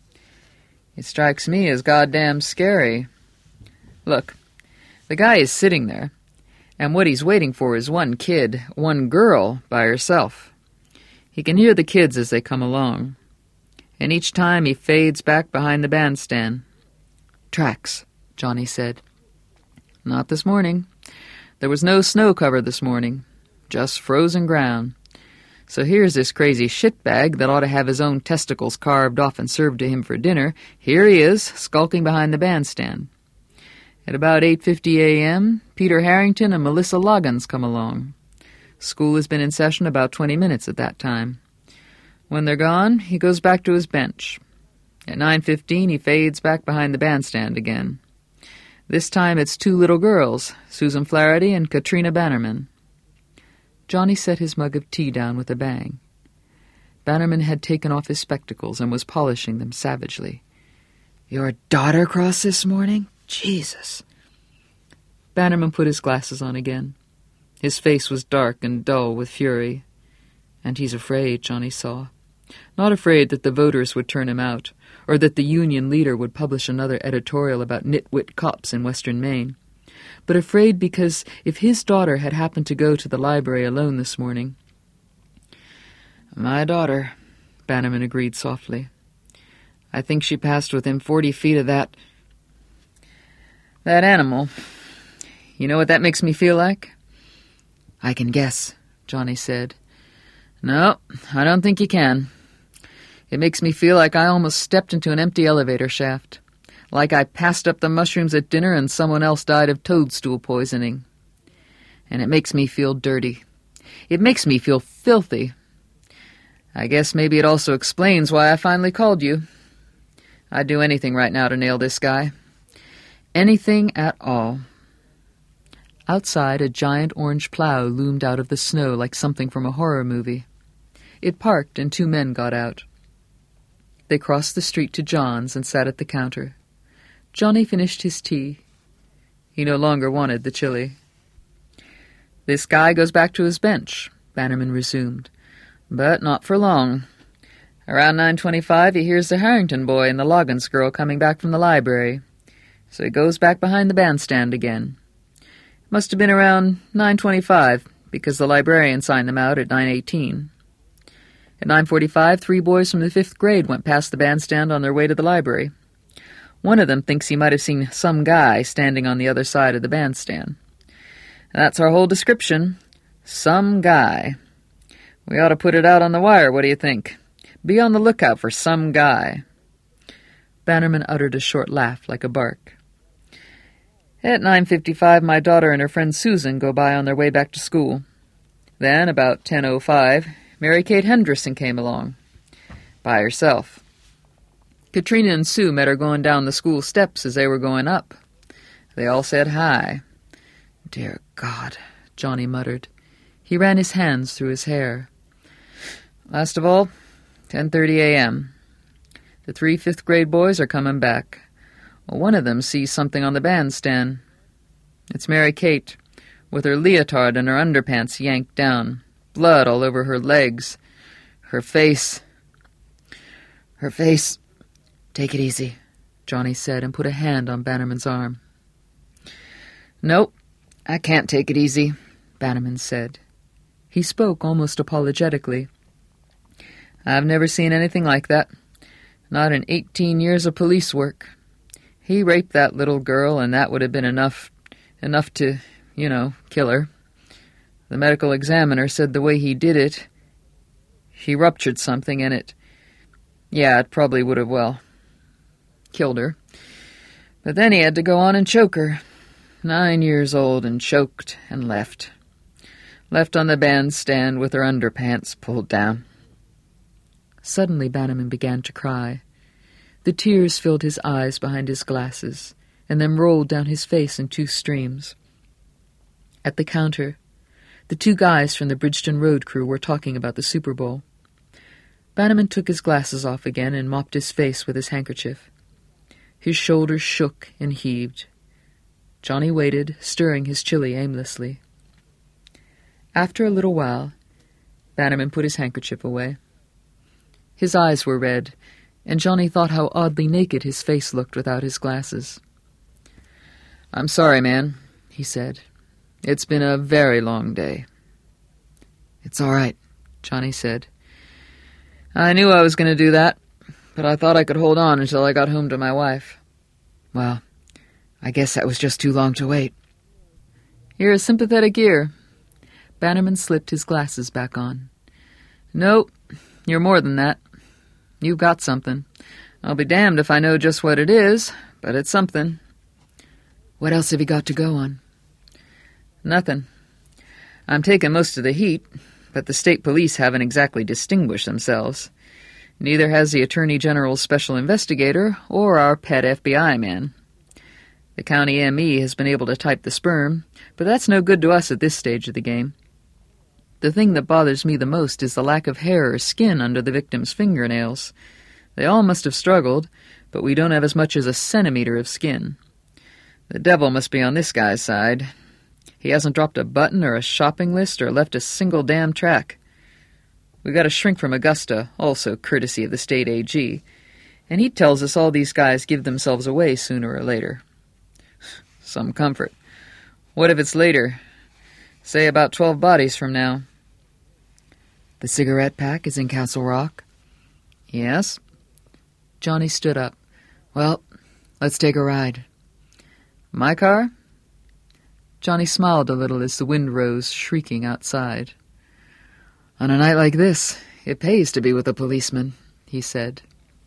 "It strikes me as goddamn scary. Look, the guy is sitting there, and what he's waiting for is one kid, one girl, by herself. He can hear the kids as they come along, and each time he fades back behind the bandstand." "Tracks," Johnny said. "Not this morning. There was no snow cover this morning, just frozen ground. So here's this crazy shitbag that ought to have his own testicles carved off and served to him for dinner. Here he is, skulking behind the bandstand. At about eight fifty a.m., Peter Harrington and Melissa Loggins come along. School has been in session about twenty minutes at that time. When they're gone, he goes back to his bench. At nine fifteen, he fades back behind the bandstand again. This time it's two little girls, Susan Flaherty and Katrina Bannerman." Johnny set his mug of tea down with a bang. Bannerman had taken off his spectacles and was polishing them savagely. "Your daughter crossed this morning? Jesus." Bannerman put his glasses on again. His face was dark and dull with fury. And he's afraid, Johnny saw. Not afraid that the voters would turn him out, or that the union leader would publish another editorial about nitwit cops in western Maine, but afraid because if his daughter had happened to go to the library alone this morning— "My daughter," Bannerman agreed softly. "I think she passed within forty feet of that... that animal. You know what that makes me feel like?" "I can guess," Johnny said. "No, I don't think you can. It makes me feel like I almost stepped into an empty elevator shaft. Like I passed up the mushrooms at dinner and someone else died of toadstool poisoning. And it makes me feel dirty. It makes me feel filthy. I guess maybe it also explains why I finally called you. I'd do anything right now to nail this guy. Anything at all." Outside, a giant orange plow loomed out of the snow like something from a horror movie. It parked, and two men got out. They crossed the street to John's and sat at the counter. Johnny finished his tea. He no longer wanted the chili. "This guy goes back to his bench," Bannerman resumed. "But not for long. Around nine twenty-five he hears the Harrington boy and the Loggins girl coming back from the library. So he goes back behind the bandstand again. Must have been around nine twenty-five, because the librarian signed them out at nine eighteen. At nine forty-five, three boys from the fifth grade went past the bandstand on their way to the library. One of them thinks he might have seen some guy standing on the other side of the bandstand. That's our whole description. Some guy. We ought to put it out on the wire, what do you think? Be on the lookout for some guy." Bannerman uttered a short laugh like a bark. "At nine fifty-five, my daughter and her friend Susan go by on their way back to school. Then, about ten oh five, Mary Kate Henderson came along. By herself. Katrina and Sue met her going down the school steps as they were going up. They all said hi." "Dear God," Johnny muttered. He ran his hands through his hair. "Last of all, ten thirty a.m. The three fifth-grade boys are coming back. Well, one of them sees something on the bandstand. It's Mary Kate, with her leotard and her underpants yanked down, blood all over her legs. Her face... Her face... Take it easy," Johnny said, and put a hand on Bannerman's arm. "Nope, I can't take it easy," Bannerman said. He spoke almost apologetically. "I've never seen anything like that. Not in eighteen years of police work. He raped that little girl, and that would have been enough, enough to, you know, kill her. The medical examiner said the way he did it, he ruptured something, and it, yeah, it probably would have, well, killed her. But then he had to go on and choke her. Nine years old and choked and left. Left on the bandstand with her underpants pulled down." Suddenly Bannerman began to cry. The tears filled his eyes behind his glasses, and then rolled down his face in two streams. At the counter, the two guys from the Bridgeton Road crew were talking about the Super Bowl. Bannerman took his glasses off again and mopped his face with his handkerchief. His shoulders shook and heaved. Johnny waited, stirring his chili aimlessly. After a little while, Bannerman put his handkerchief away. His eyes were red, and Johnny thought how oddly naked his face looked without his glasses. "I'm sorry, man," he said. "It's been a very long day." "It's all right," Johnny said. "I knew I was going to do that, but I thought I could hold on until I got home to my wife." "Well, I guess that was just too long to wait." "You're a sympathetic ear." Bannerman slipped his glasses back on. "Nope, you're more than that. You've got something. I'll be damned if I know just what it is, but it's something." "What else have you got to go on?" "Nothing. I'm taking most of the heat, but the state police haven't exactly distinguished themselves. Neither has the Attorney General's special investigator or our pet F B I man. The county M E has been able to type the sperm, but that's no good to us at this stage of the game. The thing that bothers me the most is the lack of hair or skin under the victim's fingernails. They all must have struggled, but we don't have as much as a centimeter of skin. The devil must be on this guy's side. He hasn't dropped a button or a shopping list or left a single damn track. We got a shrink from Augusta, also courtesy of the state A G, and he tells us all these guys give themselves away sooner or later. Some comfort. What if it's later? Say about twelve bodies from now." "The cigarette pack is in Council Rock?" "Yes." Johnny stood up. "Well, let's take a ride." "My car?" Johnny smiled a little as the wind rose, shrieking outside. "On a night like this, it pays to be with a policeman," he said.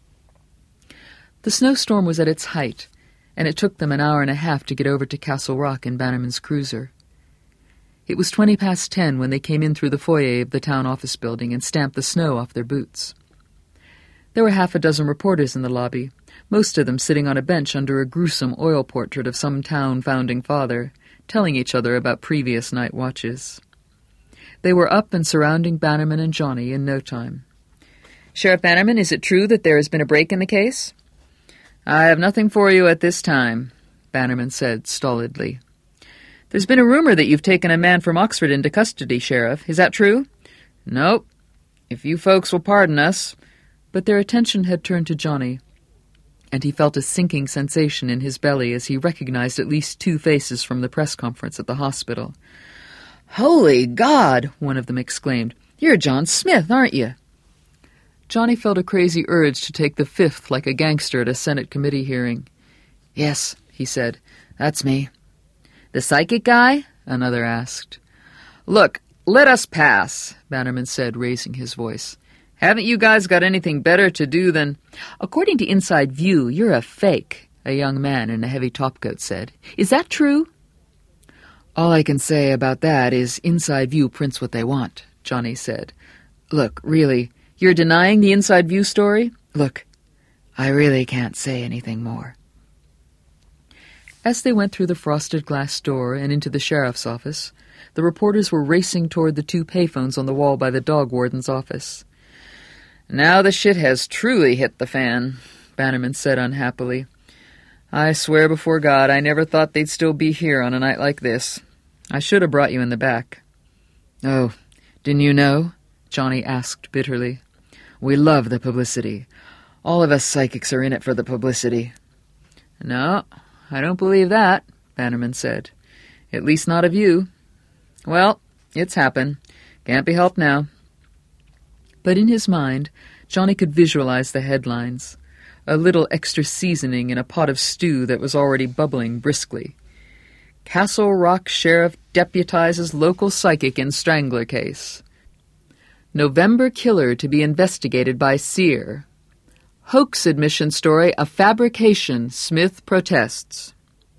The snowstorm was at its height, and it took them an hour and a half to get over to Castle Rock in Bannerman's cruiser. It was twenty past ten when they came in through the foyer of the town office building and stamped the snow off their boots. There were half a dozen reporters in the lobby, most of them sitting on a bench under a gruesome oil portrait of some town founding father, telling each other about previous night watches. They were up and surrounding Bannerman and Johnny in no time. "Sheriff Bannerman, is it true that there has been a break in the case?" "I have nothing for you at this time," Bannerman said stolidly. "There's been a rumor that you've taken a man from Oxford into custody, Sheriff. Is that true?" "Nope. If you folks will pardon us." But their attention had turned to Johnny, and he felt a sinking sensation in his belly as he recognized at least two faces from the press conference at the hospital. "Holy God!" one of them exclaimed. "You're John Smith, aren't you?" Johnny felt a crazy urge to take the fifth like a gangster at a Senate committee hearing. "Yes," he said, "that's me." "The psychic guy?" another asked. "Look, let us pass," Bannerman said, raising his voice. "Haven't you guys got anything better to do than—" "According to Inside View, you're a fake," a young man in a heavy topcoat said. "Is that true?" "All I can say about that is Inside View prints what they want," Johnny said. "Look, really, you're denying the Inside View story? Look, I really can't say anything more." As they went through the frosted glass door and into the sheriff's office, the reporters were racing toward the two payphones on the wall by the dog warden's office. "Now the shit has truly hit the fan," Bannerman said unhappily. "I swear before God I never thought they'd still be here on a night like this. I should have brought you in the back." "Oh, didn't you know?" Johnny asked bitterly. "We love the publicity. All of us psychics are in it for the publicity." "No, I don't believe that," Bannerman said. "At least not of you." "Well, it's happened. Can't be helped now." But in his mind, Johnny could visualize the headlines, a little extra seasoning in a pot of stew that was already bubbling briskly. "Castle Rock Sheriff deputizes local psychic in strangler case." "November killer to be investigated by Sear." "Hoax admission story a fabrication, Smith protests."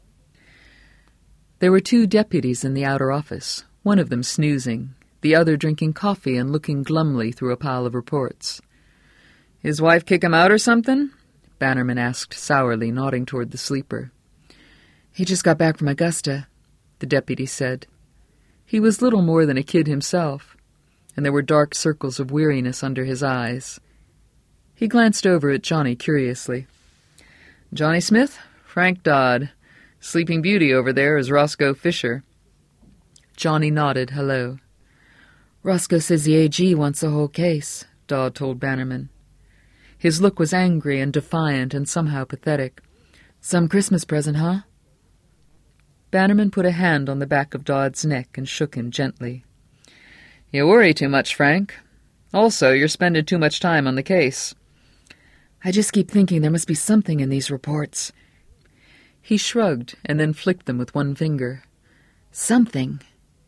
There were two deputies in the outer office, one of them snoozing, the other drinking coffee and looking glumly through a pile of reports. "His wife kick him out or something?" Bannerman asked sourly, nodding toward the sleeper. "He just got back from Augusta," the deputy said. He was little more than a kid himself, and there were dark circles of weariness under his eyes. He glanced over at Johnny curiously. "Johnny Smith? Frank Dodd. Sleeping Beauty over there is Roscoe Fisher." Johnny nodded hello. "Roscoe says the A G wants the whole case," Dodd told Bannerman. His look was angry and defiant and somehow pathetic. "Some Christmas present, huh?" Bannerman put a hand on the back of Dodd's neck and shook him gently. "You worry too much, Frank. Also, you're spending too much time on the case." I just keep thinking there must be something in these reports. He shrugged and then flicked them with one finger. Something.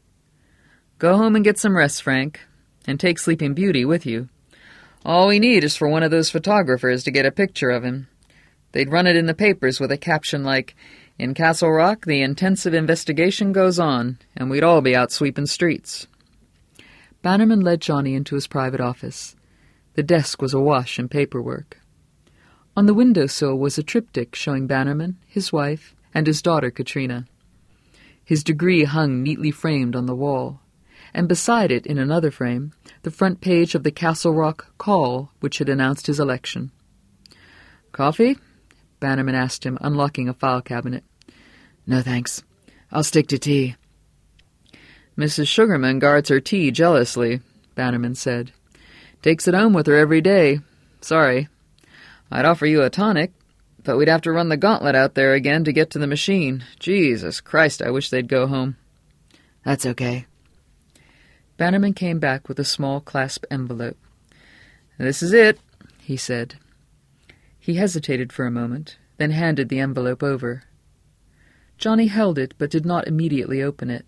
Go home and get some rest, Frank, and take Sleeping Beauty with you. All we need is for one of those photographers to get a picture of him. They'd run it in the papers with a caption like, "In Castle Rock, the intensive investigation goes on, and we'd all be out sweeping streets." Bannerman led Johnny into his private office. The desk was awash in paperwork. On the windowsill was a triptych showing Bannerman, his wife, and his daughter Katrina. His degree hung neatly framed on the wall, and beside it, in another frame, the front page of the Castle Rock Call, which had announced his election. "Coffee?" Bannerman asked him, unlocking a file cabinet. "No, thanks. I'll stick to tea." "Missus Sugarman guards her tea jealously," Bannerman said. "Takes it home with her every day. Sorry. I'd offer you a tonic, but we'd have to run the gauntlet out there again to get to the machine. Jesus Christ, I wish they'd go home." "That's okay." Bannerman came back with a small clasp envelope. "This is it," he said. He hesitated for a moment, then handed the envelope over. Johnny held it, but did not immediately open it.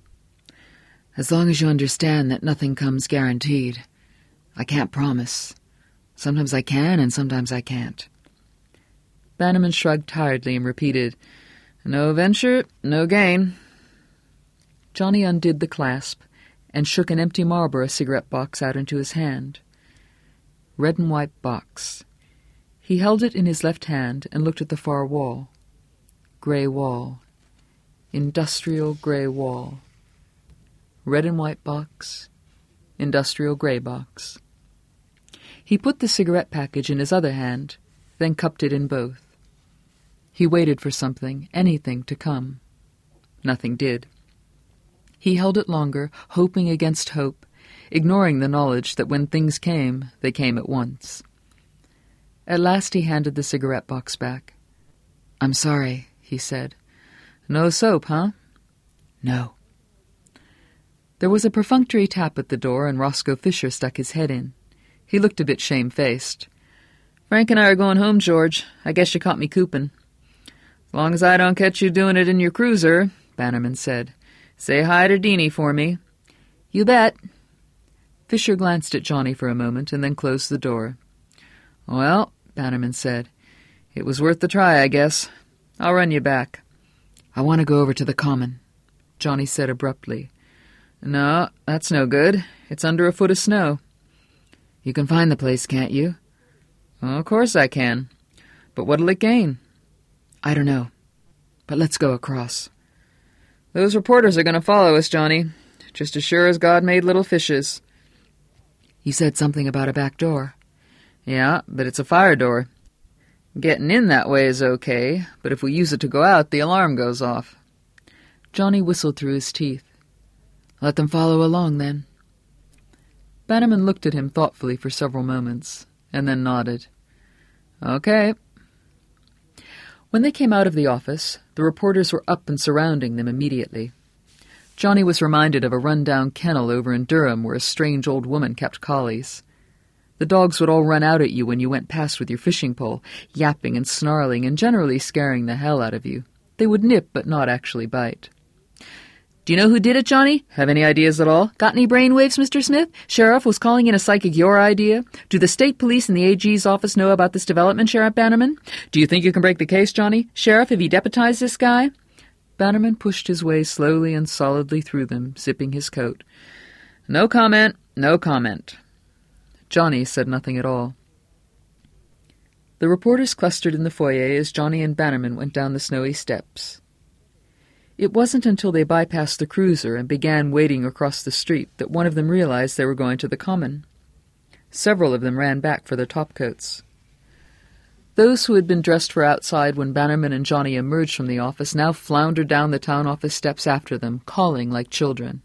As long as you understand that nothing comes guaranteed. I can't promise. Sometimes I can, and sometimes I can't. Bannerman shrugged tiredly and repeated, "No venture, no gain." Johnny undid the clasp and shook an empty Marlboro cigarette box out into his hand. Red and white box. He held it in his left hand and looked at the far wall. Grey wall. Industrial grey wall. Red and white box. Industrial grey box. He put the cigarette package in his other hand, then cupped it in both. He waited for something, anything, to come. Nothing did. He held it longer, hoping against hope, ignoring the knowledge that when things came, they came at once. At last he handed the cigarette box back. "I'm sorry," he said. "No soap, huh?" "No." There was a perfunctory tap at the door, and Roscoe Fisher stuck his head in. He looked a bit shamefaced. "Frank and I are going home, George. I guess you caught me cooping." "As long as I don't catch you doing it in your cruiser," Bannerman said. "Say hi to Deanie for me." "You bet." Fisher glanced at Johnny for a moment and then closed the door. "Well," Bannerman said, "it was worth the try, I guess. I'll run you back." "I want to go over to the Common," Johnny said abruptly. "No, that's no good. It's under a foot of snow." "You can find the place, can't you?" "Well, of course I can. But what'll it gain?" "I don't know. But let's go across." "Those reporters are going to follow us, Johnny. Just as sure as God made little fishes." "You said something about a back door." "Yeah, but it's a fire door. Getting in that way is okay, but if we use it to go out, the alarm goes off." Johnny whistled through his teeth. "Let them follow along, then." Bannerman looked at him thoughtfully for several moments, and then nodded. "Okay." When they came out of the office, the reporters were up and surrounding them immediately. Johnny was reminded of a run-down kennel over in Durham where a strange old woman kept collies. The dogs would all run out at you when you went past with your fishing pole, yapping and snarling and generally scaring the hell out of you. They would nip but not actually bite. "Do you know who did it, Johnny? Have any ideas at all? Got any brainwaves, Mister Smith? Sheriff, was calling in a psychic your idea? Do the state police and the A G's office know about this development, Sheriff Bannerman? Do you think you can break the case, Johnny? Sheriff, have you deputized this guy?" Bannerman pushed his way slowly and solidly through them, zipping his coat. "No comment, no comment." Johnny said nothing at all. The reporters clustered in the foyer as Johnny and Bannerman went down the snowy steps. It wasn't until they bypassed the cruiser and began wading across the street that one of them realized they were going to the Common. Several of them ran back for their topcoats. Those who had been dressed for outside when Bannerman and Johnny emerged from the office now floundered down the town office steps after them, calling like children.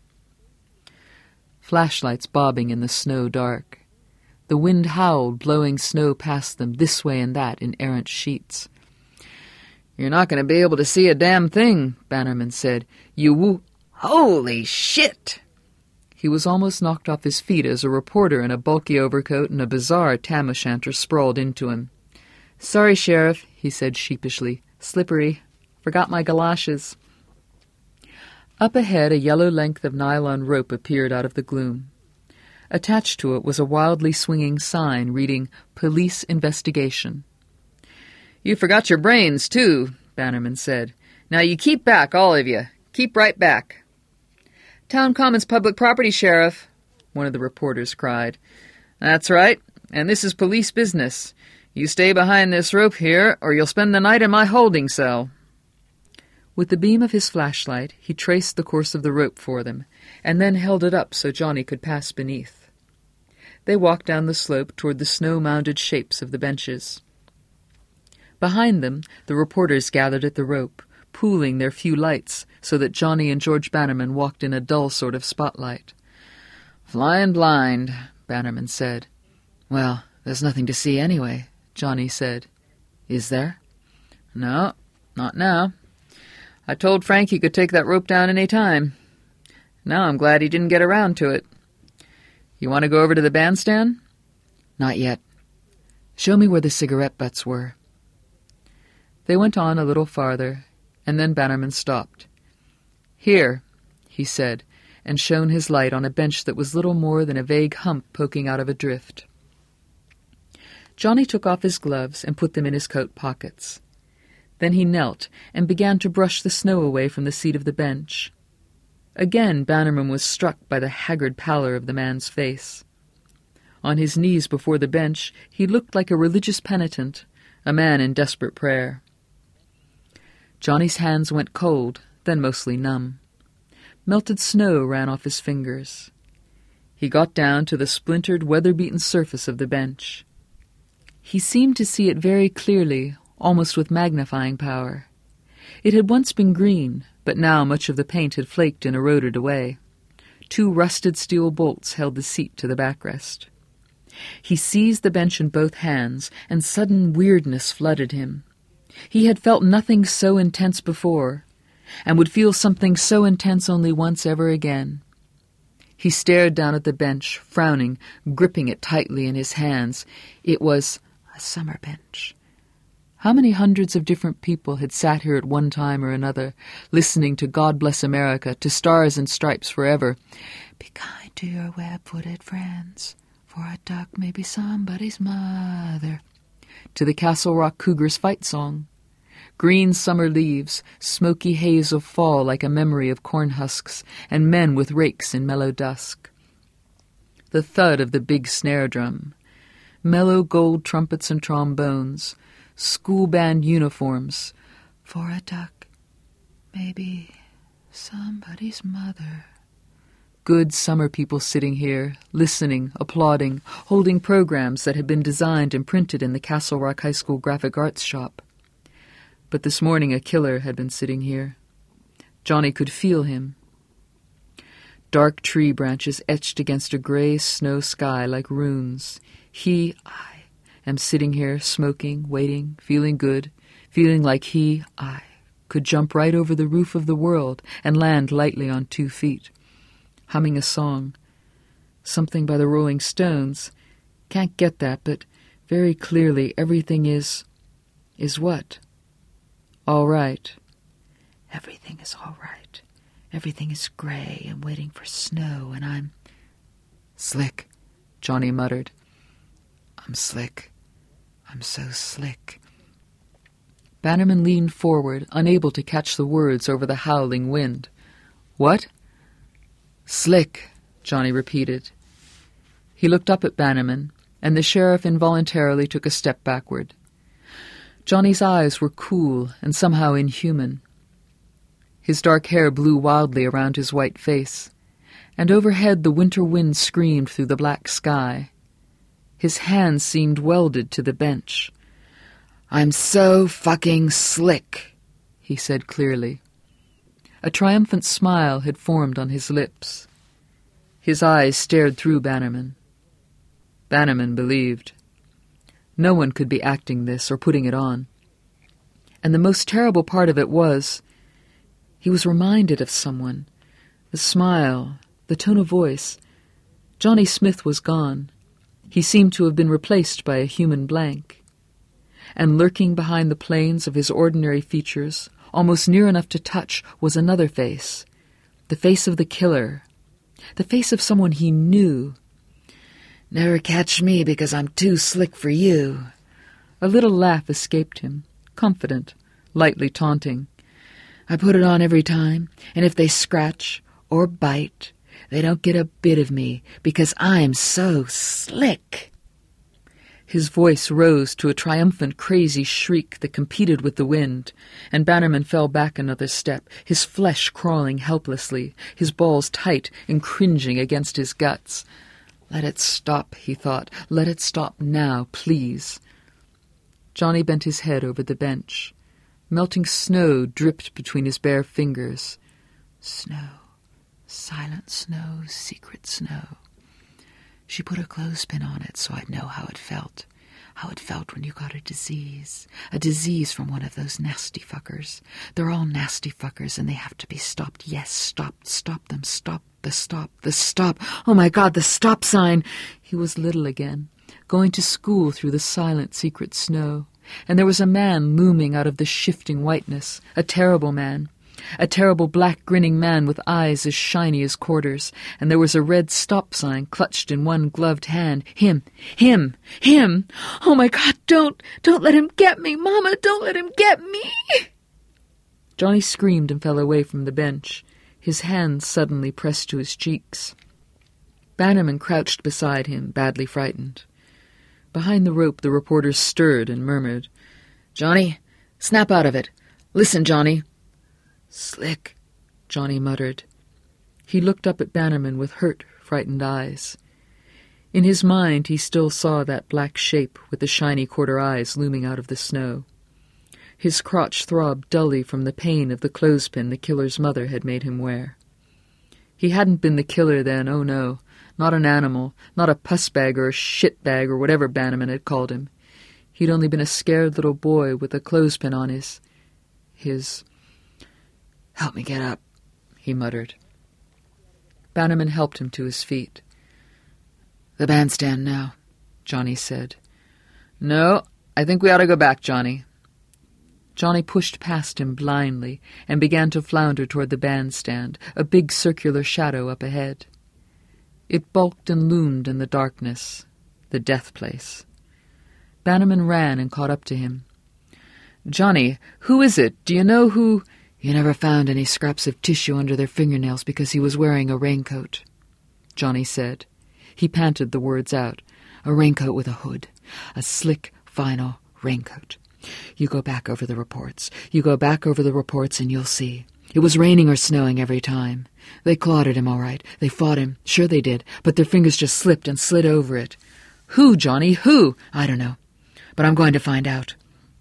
Flashlights bobbing in the snow dark. The wind howled, blowing snow past them this way and that in errant sheets. "You're not going to be able to see a damn thing," Bannerman said. "You woo—" "Holy shit!" He was almost knocked off his feet as a reporter in a bulky overcoat and a bizarre tam-o'-shanter sprawled into him. "Sorry, Sheriff," he said sheepishly. "Slippery. Forgot my galoshes." Up ahead, a yellow length of nylon rope appeared out of the gloom. Attached to it was a wildly swinging sign reading, "Police Investigation." "You forgot your brains, too," Bannerman said. "Now you keep back, all of you. Keep right back." "Town Common's public property, Sheriff," one of the reporters cried. "That's right, and this is police business. You stay behind this rope here, or you'll spend the night in my holding cell." With the beam of his flashlight, he traced the course of the rope for them, and then held it up so Johnny could pass beneath. They walked down the slope toward the snow-mounded shapes of the benches. Behind them, the reporters gathered at the rope, pooling their few lights so that Johnny and George Bannerman walked in a dull sort of spotlight. "Flying blind," Bannerman said. "Well, there's nothing to see anyway," Johnny said. "Is there?" "No, not now. I told Frank he could take that rope down any time. Now I'm glad he didn't get around to it. You want to go over to the bandstand?" "Not yet. Show me where the cigarette butts were." They went on a little farther, And then Bannerman stopped. "Here," he said, and shone his light on a bench that was little more than a vague hump poking out of a drift. Johnny took off his gloves and put them in his coat pockets. Then he knelt and began to brush the snow away from the seat of the bench. Again Bannerman was struck by the haggard pallor of the man's face. On his knees before the bench, he looked like a religious penitent, a man in desperate prayer. Johnny's hands went cold, then mostly numb. Melted snow ran off his fingers. He got down to the splintered, weather-beaten surface of the bench. He seemed to see it very clearly, almost with magnifying power. It had once been green, but now much of the paint had flaked and eroded away. Two rusted steel bolts held the seat to the backrest. He seized the bench in both hands, and sudden weirdness flooded him. He had felt nothing so intense before, and would feel something so intense only once ever again. He stared down at the bench, frowning, gripping it tightly in his hands. It was a summer bench. How many hundreds of different people had sat here at one time or another, listening to God Bless America, to Stars and Stripes Forever. Be kind to your web-footed friends, for a duck may be somebody's mother. To the Castle Rock Cougars fight song. Green summer leaves, smoky haze of fall like a memory of corn husks, and men with rakes in mellow dusk. The thud of the big snare drum. Mellow gold trumpets and trombones. School band uniforms. For a duck, maybe somebody's mother. Good summer people sitting here, listening, applauding, holding programs that had been designed and printed in the Castle Rock High School graphic arts shop. But this morning a killer had been sitting here. Johnny could feel him. Dark tree branches etched against a gray snow sky like runes. He, I, am sitting here, smoking, waiting, feeling good, feeling like he, I, could jump right over the roof of the world and land lightly on two feet. Humming a song. Something by the Rolling Stones. Can't get that, but very clearly everything is... is what? All right. Everything is all right. Everything is gray and waiting for snow, and I'm... Slick, Johnny muttered. I'm slick. I'm so slick. Bannerman leaned forward, unable to catch the words over the howling wind. What? Slick, Johnny repeated. He looked up at Bannerman, and the sheriff involuntarily took a step backward. Johnny's eyes were cool and somehow inhuman. His dark hair blew wildly around his white face, and overhead the winter wind screamed through the black sky. His hands seemed welded to the bench. I'm so fucking slick, he said clearly. A triumphant smile had formed on his lips. His eyes stared through Bannerman. Bannerman believed. No one could be acting this or putting it on. And the most terrible part of it was, he was reminded of someone. The smile, the tone of voice. Johnny Smith was gone. He seemed to have been replaced by a human blank. And lurking behind the planes of his ordinary features, almost near enough to touch, was another face. The face of the killer. The face of someone he knew. Never catch me because I'm too slick for you. A little laugh escaped him, confident, lightly taunting. I put it on every time, and if they scratch or bite, they don't get a bit of me because I'm so slick. His voice rose to a triumphant, crazy shriek that competed with the wind, and Bannerman fell back another step, his flesh crawling helplessly, his balls tight and cringing against his guts. Let it stop, he thought. Let it stop now, please. Johnny bent his head over the bench. Melting snow dripped between his bare fingers. Snow. Silent snow, secret snow. She put a clothespin on it so I'd know how it felt. How it felt when you got a disease. A disease from one of those nasty fuckers. They're all nasty fuckers and they have to be stopped. Yes, stopped. Stop them. Stop. The stop. The stop. Oh my God, the stop sign. He was little again, going to school through the silent, secret snow. and there was a man looming out of the shifting whiteness, a terrible man. A terrible black grinning man with eyes as shiny as quarters, and there was a red stop sign clutched in one gloved hand. Him! Him! Him! Oh, my God, don't! Don't let him get me! Mama, don't let him get me! Johnny screamed and fell away from the bench. His hands suddenly pressed to his cheeks. Bannerman crouched beside him, badly frightened. Behind the rope the reporters stirred and murmured, "Johnny, snap out of it. Listen, Johnny." "Slick," Johnny muttered. He looked up at Bannerman with hurt, frightened eyes. In his mind he still saw that black shape with the shiny quarter eyes looming out of the snow. His crotch throbbed dully from the pain of the clothespin the killer's mother had made him wear. He hadn't been the killer then, oh no, not an animal, not a pussbag or a shitbag or whatever Bannerman had called him. He'd only been a scared little boy with a clothespin on his... his... "Help me get up," he muttered. Bannerman helped him to his feet. "The bandstand now," Johnny said. "No, I think we ought to go back, Johnny." Johnny pushed past him blindly and began to flounder toward the bandstand, a big circular shadow up ahead. It bulked and loomed in the darkness, the death place. Bannerman ran and caught up to him. "Johnny, who is it? Do you know who—" "You never found any scraps of tissue under their fingernails because he was wearing a raincoat," Johnny said. He panted the words out. "A raincoat with a hood. A slick, final raincoat. You go back over the reports. You go back over the reports and you'll see. It was raining or snowing every time. They clawed at him all right. They fought him. Sure they did. But their fingers just slipped and slid over it." "Who, Johnny? Who?" "I don't know. But I'm going to find out."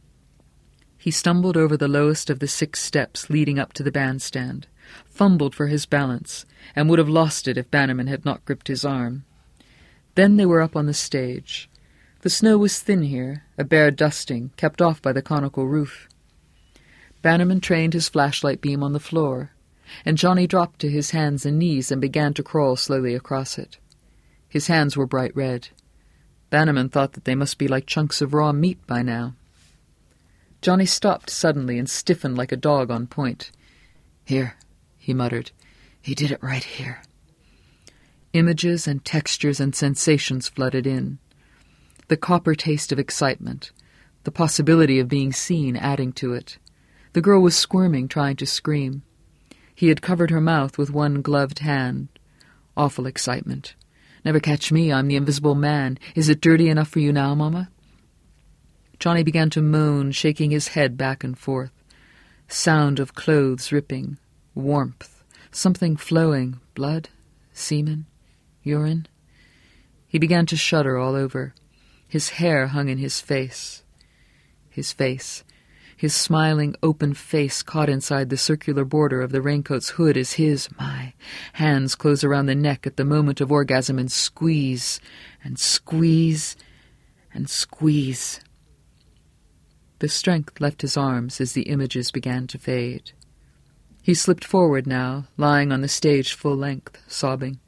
He stumbled over the lowest of the six steps leading up to the bandstand, fumbled for his balance, and would have lost it if Bannerman had not gripped his arm. Then they were up on the stage. The snow was thin here, a bare dusting, kept off by the conical roof. Bannerman trained his flashlight beam on the floor, and Johnny dropped to his hands and knees and began to crawl slowly across it. His hands were bright red. Bannerman thought that they must be like chunks of raw meat by now. Johnny stopped suddenly and stiffened like a dog on point. "Here," he muttered. "He did it right here." Images and textures and sensations flooded in. The copper taste of excitement, the possibility of being seen adding to it. The girl was squirming, trying to scream. He had covered her mouth with one gloved hand. Awful excitement. "Never catch me, I'm the invisible man. Is it dirty enough for you now, Mama?" Johnny began to moan, shaking his head back and forth. Sound of clothes ripping, warmth, something flowing, blood, semen, urine. He began to shudder all over. His hair hung in his face. His face, his smiling, open face caught inside the circular border of the raincoat's hood as his, my, hands close around the neck at the moment of orgasm and squeeze, and squeeze, and squeeze. The strength left his arms as the images began to fade. He slipped forward now, lying on the stage full length, sobbing.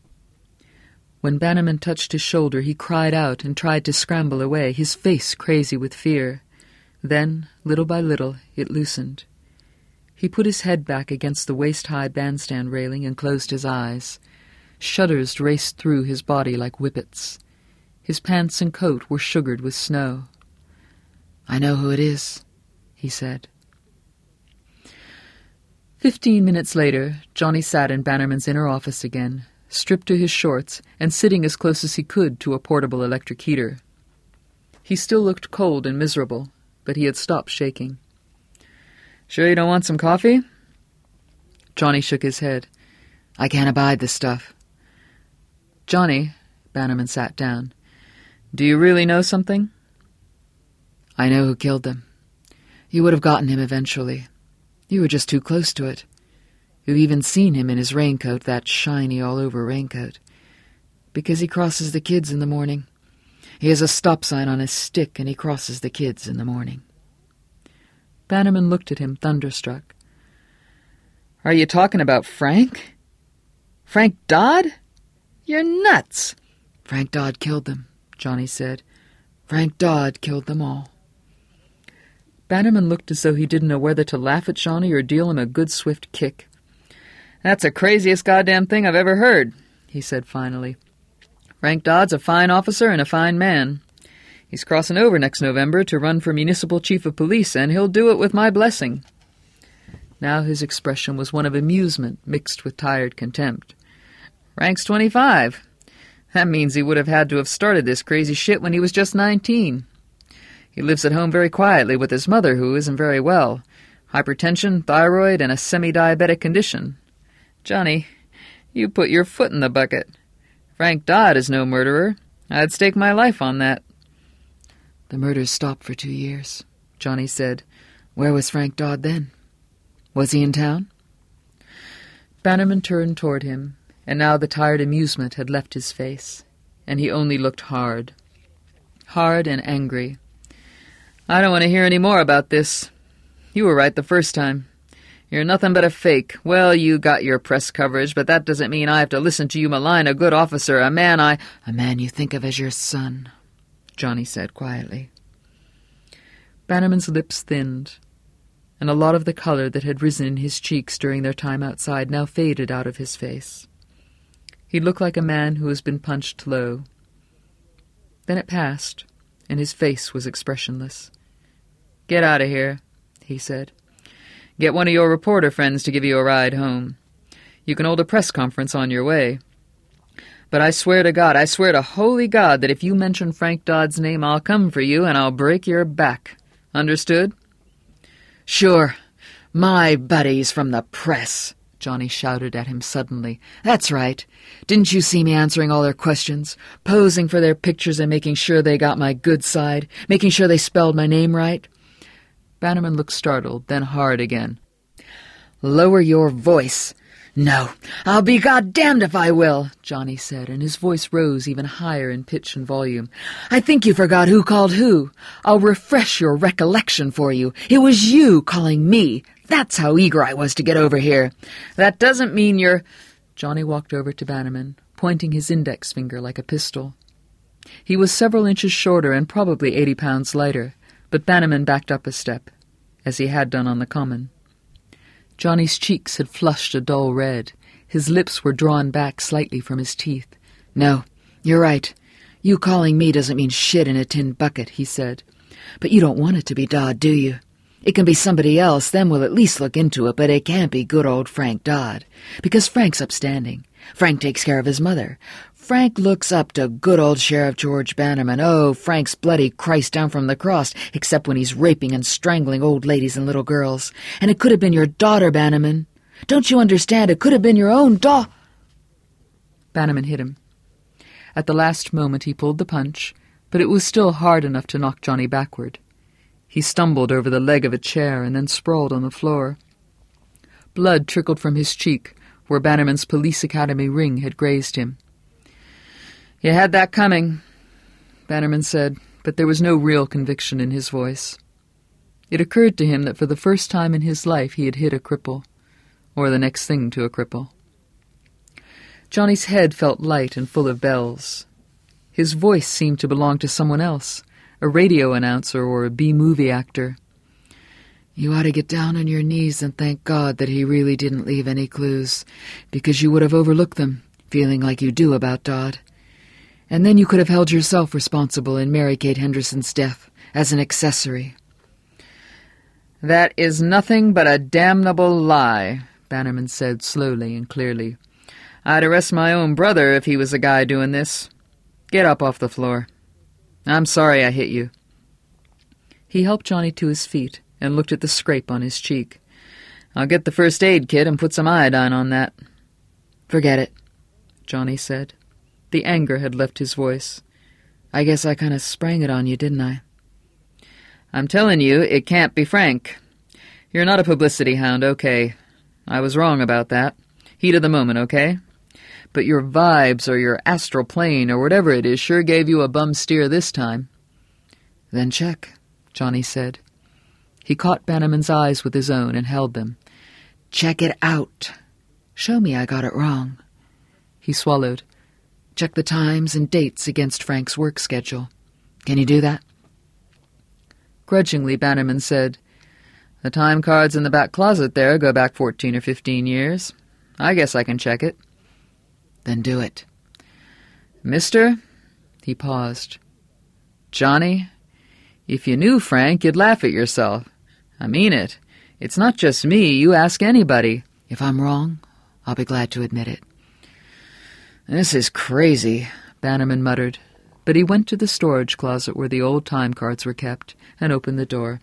When Bannerman touched his shoulder, he cried out and tried to scramble away, his face crazy with fear. Then, little by little, it loosened. He put his head back against the waist-high bandstand railing and closed his eyes. Shudders raced through his body like whippets. His pants and coat were sugared with snow. "I know who it is," he said. Fifteen minutes later, Johnny sat in Bannerman's inner office again, stripped to his shorts and sitting as close as he could to a portable electric heater. He still looked cold and miserable, but he had stopped shaking. "Sure you don't want some coffee?" Johnny shook his head. "I can't abide this stuff." "Johnny," Bannerman sat down, "do you really know something?" "I know who killed them. You would have gotten him eventually. You were just too close to it. You've even seen him in his raincoat, that shiny all-over raincoat. Because he crosses the kids in the morning. He has a stop sign on his stick, and he crosses the kids in the morning." Bannerman looked at him, thunderstruck. "Are you talking about Frank? Frank Dodd? You're nuts!" "Frank Dodd killed them," Johnny said. "Frank Dodd killed them all." Bannerman looked as though he didn't know whether to laugh at Johnny or deal him a good swift kick. "That's the craziest goddamn thing I've ever heard," he said finally. "Frank Dodd's a fine officer and a fine man. He's crossing over next November to run for municipal chief of police, and he'll do it with my blessing." Now his expression was one of amusement mixed with tired contempt. "Frank's twenty-five. That means he would have had to have started this crazy shit when he was just nineteen. He lives at home very quietly with his mother, who isn't very well. Hypertension, thyroid, and a semi-diabetic condition. Johnny, you put your foot in the bucket. Frank Dodd is no murderer. I'd stake my life on that." "The murders stopped for two years," Johnny said. "Where was Frank Dodd then? Was he in town?" Bannerman turned toward him, and now the tired amusement had left his face, and he only looked hard. Hard and angry. "I don't want to hear any more about this. You were right the first time. You're nothing but a fake. Well, you got your press coverage, but that doesn't mean I have to listen to you malign a good officer, a man I—" "A man you think of as your son," Johnny said quietly. Bannerman's lips thinned, and a lot of the color that had risen in his cheeks during their time outside now faded out of his face. He looked like a man who has been punched low. Then it passed, and his face was expressionless. "Get out of here," he said. "Get one of your reporter friends to give you a ride home. You can hold a press conference on your way. But I swear to God, I swear to holy God, that if you mention Frank Dodd's name, I'll come for you and I'll break your back. Understood?" "Sure. My buddies from the press," Johnny shouted at him suddenly. "That's right. Didn't you see me answering all their questions, posing for their pictures and making sure they got my good side, making sure they spelled my name right?" Bannerman looked startled, then hard again. "Lower your voice." "No, I'll be goddamned if I will," Johnny said, and his voice rose even higher in pitch and volume. "I think you forgot who called who. I'll refresh your recollection for you. It was you calling me. That's how eager I was to get over here." "That doesn't mean you're—" Johnny walked over to Bannerman, pointing his index finger like a pistol. He was several inches shorter and probably eighty pounds lighter, but Bannerman backed up a step, as he had done on the common. Johnny's cheeks had flushed a dull red. His lips were drawn back slightly from his teeth. "No, you're right. You calling me doesn't mean shit in a tin bucket," he said. "But you don't want it to be Dodd, do you? It can be somebody else, then we'll at least look into it, but it can't be good old Frank Dodd. Because Frank's upstanding. Frank takes care of his mother. Frank looks up to good old Sheriff George Bannerman. Oh, Frank's bloody Christ down from the cross, except when he's raping and strangling old ladies and little girls. And it could have been your daughter, Bannerman. Don't you understand? It could have been your own da—" Bannerman hit him. At the last moment he pulled the punch, but it was still hard enough to knock Johnny backward. He stumbled over the leg of a chair and then sprawled on the floor. Blood trickled from his cheek, where Bannerman's police academy ring had grazed him. "You had that coming," Bannerman said, but there was no real conviction in his voice. It occurred to him that for the first time in his life he had hit a cripple, or the next thing to a cripple. Johnny's head felt light and full of bells. His voice seemed to belong to someone else, a radio announcer or a B-movie actor. "You ought to get down on your knees and thank God that he really didn't leave any clues, because you would have overlooked them, feeling like you do about Dodd. And then you could have held yourself responsible in Mary Kate Henderson's death as an accessory." "That is nothing but a damnable lie," Bannerman said slowly and clearly. "I'd arrest my own brother if he was the guy doing this. Get up off the floor. I'm sorry I hit you." He helped Johnny to his feet and looked at the scrape on his cheek. "I'll get the first aid kit and put some iodine on that." "Forget it," Johnny said. The anger had left his voice. "I guess I kind of sprang it on you, didn't I?" "I'm telling you, it can't be Frank. You're not a publicity hound, okay. I was wrong about that. Heat of the moment, okay? But your vibes or your astral plane or whatever it is sure gave you a bum steer this time." "Then check," Johnny said. He caught Bannerman's eyes with his own and held them. "Check it out. Show me I got it wrong." He swallowed. "Check the times and dates against Frank's work schedule. Can you do that?" Grudgingly, Bannerman said, "The time cards in the back closet there go back fourteen or fifteen years. I guess I can check it." "Then do it." "Mister," he paused. "Johnny, if you knew Frank, you'd laugh at yourself. I mean it. It's not just me. You ask anybody." "If I'm wrong, I'll be glad to admit it." "This is crazy," Bannerman muttered, but he went to the storage closet where the old time cards were kept and opened the door.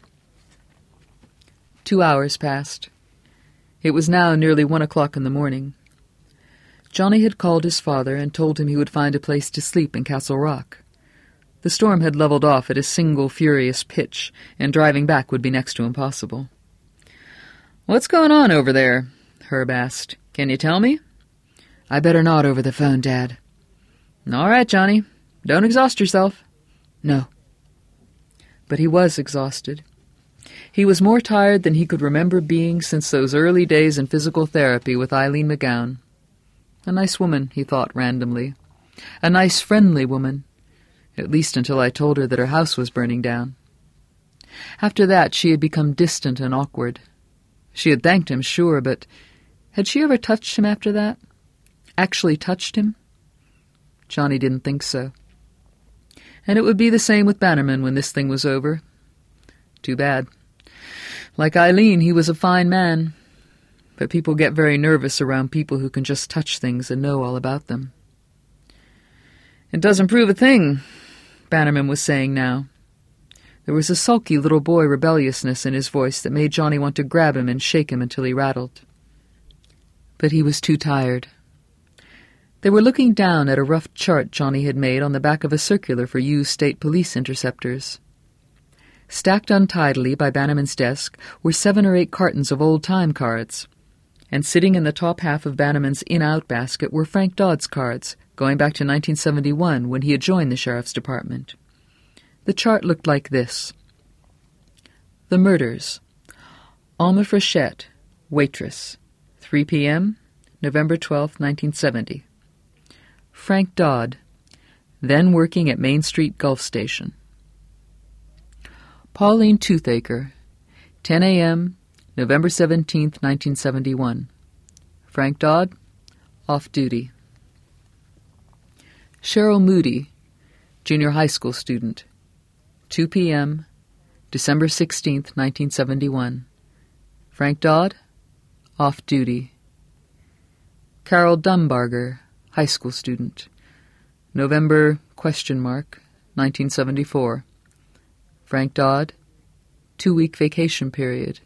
Two hours passed. It was now nearly one o'clock in the morning. Johnny had called his father and told him he would find a place to sleep in Castle Rock. The storm had leveled off at a single furious pitch, and driving back would be next to impossible. "What's going on over there?" Herb asked. "Can you tell me?" "I better not over the phone, Dad." "All right, Johnny. Don't exhaust yourself." "No." But he was exhausted. He was more tired than he could remember being since those early days in physical therapy with Eileen McGowan. A nice woman, he thought randomly. A nice, friendly woman. At least until I told her that her house was burning down. After that, she had become distant and awkward. She had thanked him, sure, but had she ever touched him after that? Actually touched him? Johnny didn't think so. And it would be the same with Bannerman when this thing was over. Too bad. Like Eileen, he was a fine man. But people get very nervous around people who can just touch things and know all about them. "It doesn't prove a thing," Bannerman was saying now. There was a sulky little boy rebelliousness in his voice that made Johnny want to grab him and shake him until he rattled. But he was too tired. They were looking down at a rough chart Johnny had made on the back of a circular for used state police interceptors. Stacked untidily by Bannerman's desk were seven or eight cartons of old time cards, and sitting in the top half of Bannerman's in-out basket were Frank Dodd's cards, going back to nineteen seventy-one when he had joined the sheriff's department. The chart looked like this. The murders. Alma Frechette, waitress, three p.m., November twelfth, nineteen seventy. Frank Dodd, then working at Main Street Gulf Station. Pauline Toothaker, ten a.m., November seventeenth, nineteen seventy-one. Frank Dodd, off duty. Cheryl Moody, junior high school student, two p.m., December sixteenth, nineteen seventy-one. Frank Dodd, off duty. Carol Dumbarger, high school student, November, question mark, nineteen seventy-four. Frank Dodd, two-week vacation period.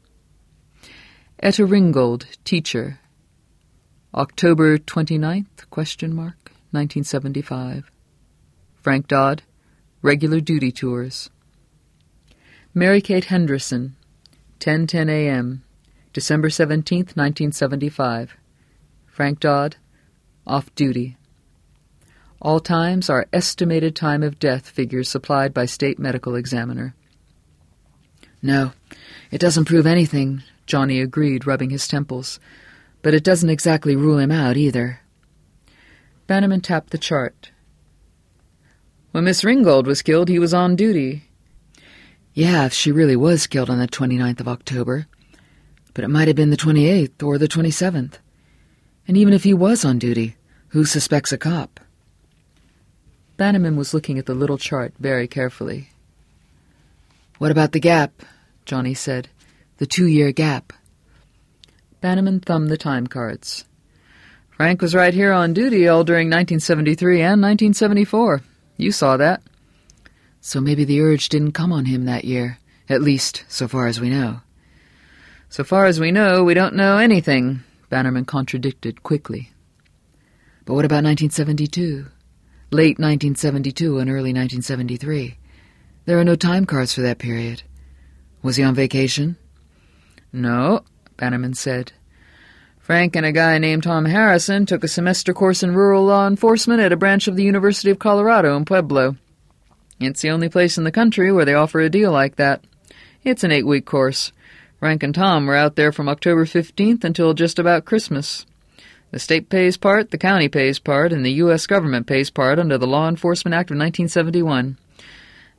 Etta Ringgold, teacher, October twenty-ninth, question mark, nineteen seventy-five. Frank Dodd, regular duty tours. Mary Kate Henderson, ten ten a.m., December seventeenth, nineteen seventy-five. Frank Dodd, off duty. All times are estimated time of death figures supplied by State Medical Examiner. "No, it doesn't prove anything," Johnny agreed, rubbing his temples. "But it doesn't exactly rule him out, either." Bannerman tapped the chart. "When Miss Ringgold was killed, he was on duty." "Yeah, if she really was killed on the twenty-ninth of October. But it might have been the twenty-eighth or the twenty-seventh. And even if he was on duty, who suspects a cop?" Bannerman was looking at the little chart very carefully. "What about the gap?" Johnny said. "The two-year gap." Bannerman thumbed the time cards. "Frank was right here on duty all during nineteen seventy-three and nineteen seventy-four. You saw that." "So maybe the urge didn't come on him that year, at least so far as we know." "So far as we know, we don't know anything," Bannerman contradicted quickly. "But what about nineteen seventy-two? Late nineteen seventy-two and early nineteen seventy-three. There are no time cards for that period. Was he on vacation?" "No," Bannerman said. "Frank and a guy named Tom Harrison took a semester course in rural law enforcement at a branch of the University of Colorado in Pueblo. It's the only place in the country where they offer a deal like that. It's an eight-week course. Frank and Tom were out there from October fifteenth until just about Christmas. The state pays part, the county pays part, and the U S government pays part under the Law Enforcement Act of nineteen seventy-one.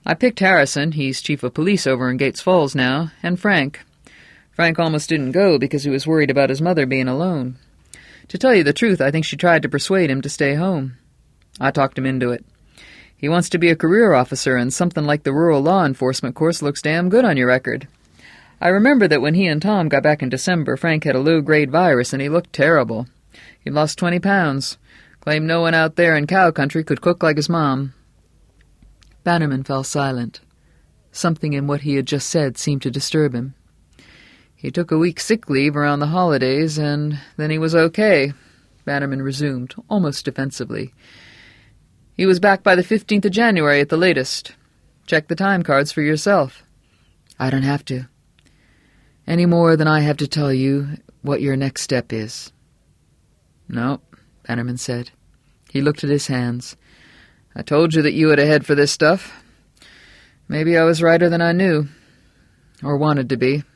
I picked Harrison, he's chief of police over in Gates Falls now, and Frank. Frank almost didn't go because he was worried about his mother being alone. To tell you the truth, I think she tried to persuade him to stay home. I talked him into it. He wants to be a career officer, and something like the rural law enforcement course looks damn good on your record. I remember that when he and Tom got back in December, Frank had a low-grade virus, and he looked terrible. He'd lost twenty pounds. Claimed no one out there in cow country could cook like his mom. Bannerman fell silent. Something in what he had just said seemed to disturb him. He took a week's sick leave around the holidays, and then he was okay, Bannerman resumed, almost defensively. He was back by the fifteenth of January at the latest. Check the time cards for yourself. I don't have to. Any more than I have to tell you what your next step is. No, Bannerman said. He looked at his hands. I told you that you had a head for this stuff. Maybe I was righter than I knew. Or wanted to be.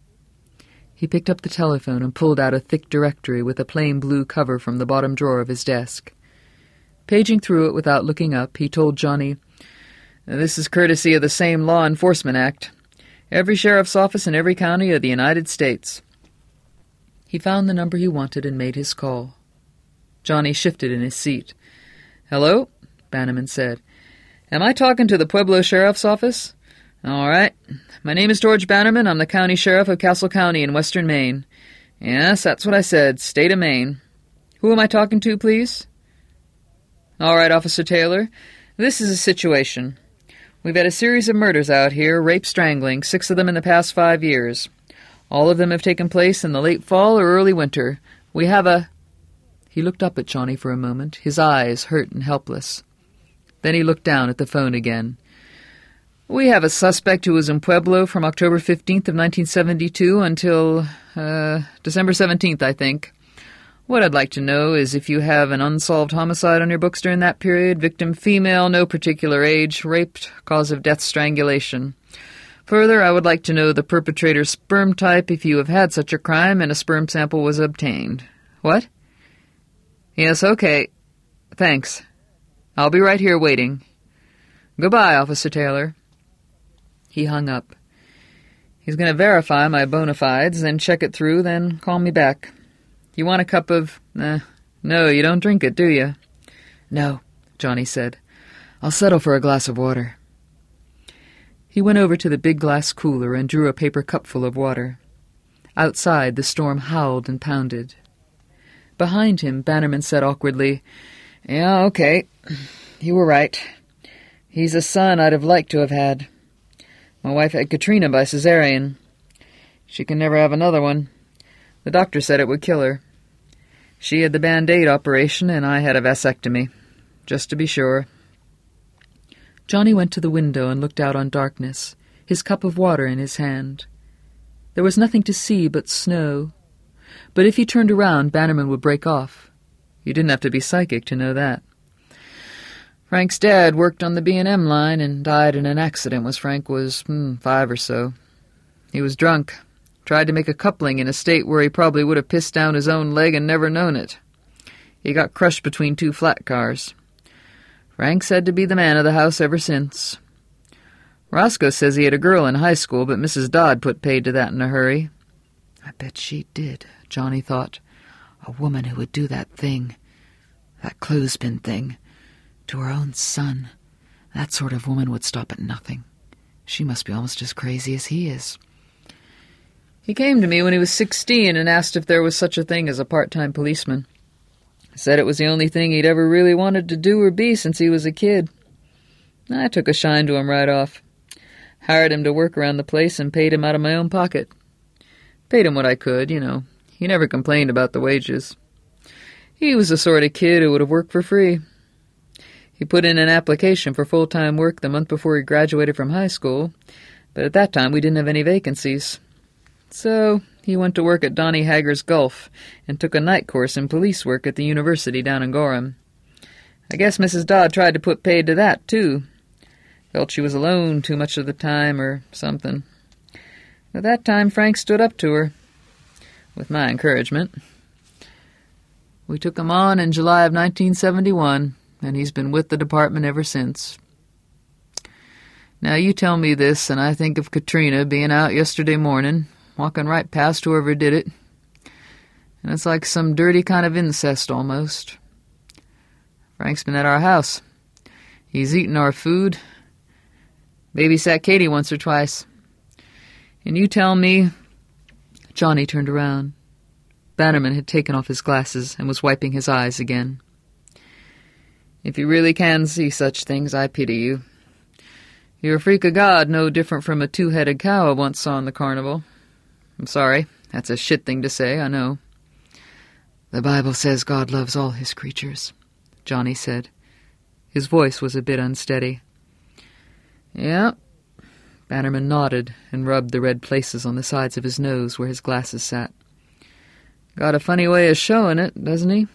He picked up the telephone and pulled out a thick directory with a plain blue cover from the bottom drawer of his desk. Paging through it without looking up, he told Johnny, This is courtesy of the same Law Enforcement Act. Every sheriff's office in every county of the United States. He found the number he wanted and made his call. Johnny shifted in his seat. Hello? Bannerman said. Am I talking to the Pueblo Sheriff's Office? All right. My name is George Bannerman. I'm the County Sheriff of Castle County in western Maine. Yes, that's what I said, state of Maine. Who am I talking to, please? All right, Officer Taylor. This is a situation. We've had a series of murders out here, rape, strangling, six of them in the past five years. All of them have taken place in the late fall or early winter. We have a... He looked up at Johnny for a moment, his eyes hurt and helpless. Then he looked down at the phone again. We have a suspect who was in Pueblo from October fifteenth of nineteen seventy-two until, uh, December seventeenth, I think. What I'd like to know is if you have an unsolved homicide on your books during that period, victim female, no particular age, raped, cause of death strangulation. Further, I would like to know the perpetrator's sperm type if you have had such a crime and a sperm sample was obtained. What? Yes, okay. Thanks. I'll be right here waiting. Goodbye, Officer Taylor. He hung up. He's going to verify my bona fides, then check it through, then call me back. You want a cup of... Uh, no, you don't drink it, do you? No, Johnny said. I'll settle for a glass of water. He went over to the big glass cooler and drew a paper cupful of water. Outside, the storm howled and pounded. Behind him, Bannerman said awkwardly, Yeah, okay. You were right. He's a son I'd have liked to have had. My wife had Katrina by cesarean. She can never have another one. The doctor said it would kill her. She had the Band-Aid operation, and I had a vasectomy, just to be sure. Johnny went to the window and looked out on darkness, his cup of water in his hand. There was nothing to see but snow. But if he turned around, Bannerman would break off. You didn't have to be psychic to know that. Frank's dad worked on the B and M line and died in an accident when Frank was hmm, five or so. He was drunk. Tried to make a coupling in a state where he probably would have pissed down his own leg and never known it. He got crushed between two flat cars. Frank said to be the man of the house ever since. Roscoe says he had a girl in high school, but Missus Dodd put paid to that in a hurry. I bet she did, Johnny thought. A woman who would do that thing, that clothespin thing, to her own son. That sort of woman would stop at nothing. She must be almost as crazy as he is. He came to me when he was sixteen and asked if there was such a thing as a part-time policeman. Said it was the only thing he'd ever really wanted to do or be since he was a kid. I took a shine to him right off. Hired him to work around the place and paid him out of my own pocket. Paid him what I could, you know. He never complained about the wages. He was the sort of kid who would have worked for free. He put in an application for full-time work the month before he graduated from high school, but at that time we didn't have any vacancies. So he went to work at Donnie Hager's Gulf and took a night course in police work at the university down in Gorham. I guess Missus Dodd tried to put paid to that, too. Felt she was alone too much of the time or something. At that time, Frank stood up to her, with my encouragement. We took him on in July of nineteen seventy-one, and he's been with the department ever since. Now you tell me this, and I think of Katrina being out yesterday morning, walking right past whoever did it. And it's like some dirty kind of incest, almost. Frank's been at our house. He's eaten our food. Babysat Katie once or twice. And you tell me... Johnny turned around. Bannerman had taken off his glasses and was wiping his eyes again. If you really can see such things, I pity you. You're a freak of God, no different from a two-headed cow I once saw in the carnival. I'm sorry, that's a shit thing to say, I know. The Bible says God loves all his creatures, Johnny said. His voice was a bit unsteady. Yeah. Bannerman nodded and rubbed the red places on the sides of his nose where his glasses sat. Got a funny way of showing it, doesn't he?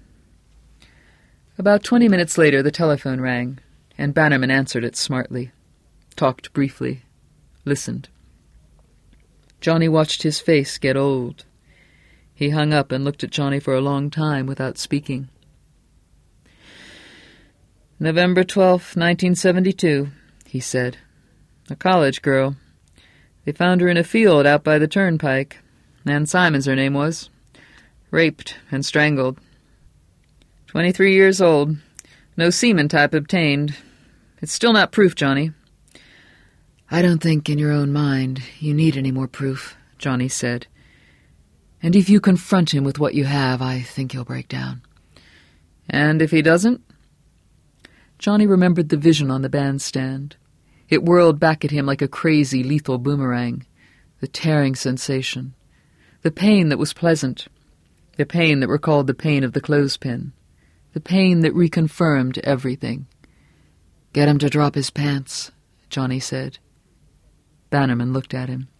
About twenty minutes later the telephone rang, and Bannerman answered it smartly, talked briefly, listened. Johnny watched his face get old. He hung up and looked at Johnny for a long time without speaking. November twelfth, nineteen seventy-two, he said. A college girl. They found her in a field out by the turnpike. Nan Simons, her name was. Raped and strangled. Twenty-three years old. No semen type obtained. It's still not proof, Johnny. I don't think in your own mind you need any more proof, Johnny said. And if you confront him with what you have, I think he'll break down. And if he doesn't? Johnny remembered the vision on the bandstand. It whirled back at him like a crazy, lethal boomerang. The tearing sensation. The pain that was pleasant. The pain that recalled the pain of the clothespin. The pain that reconfirmed everything. Get him to drop his pants, Johnny said. Bannerman looked at him.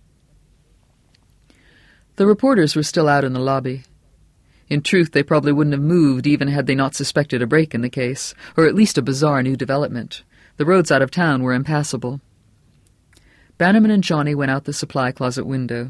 The reporters were still out in the lobby. In truth, they probably wouldn't have moved even had they not suspected a break in the case, or at least a bizarre new development. The roads out of town were impassable. Bannerman and Johnny went out the supply closet window.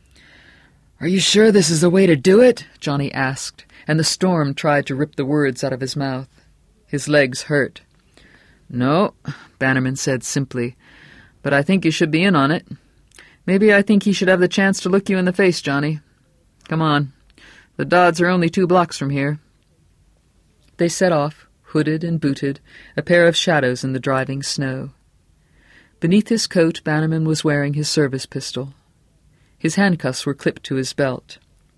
"Are you sure this is the way to do it?" Johnny asked, and the storm tried to rip the words out of his mouth. His legs hurt. "No," Bannerman said simply, "but I think you should be in on it. Maybe I think he should have the chance to look you in the face, Johnny. Come on. The Dodds are only two blocks from here." They set off, hooded and booted, a pair of shadows in the driving snow. Beneath his coat, Bannerman was wearing his service pistol. His handcuffs were clipped to his belt.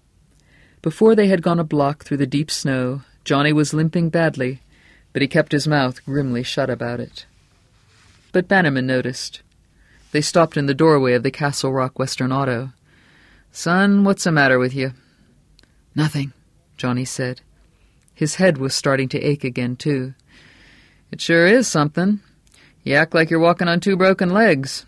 Before they had gone a block through the deep snow, Johnny was limping badly, but he kept his mouth grimly shut about it. But Bannerman noticed. They stopped in the doorway of the Castle Rock Western Auto. "Son, what's the matter with you?" "Nothing," Johnny said. His head was starting to ache again, too. "It sure is something. You act like you're walking on two broken legs."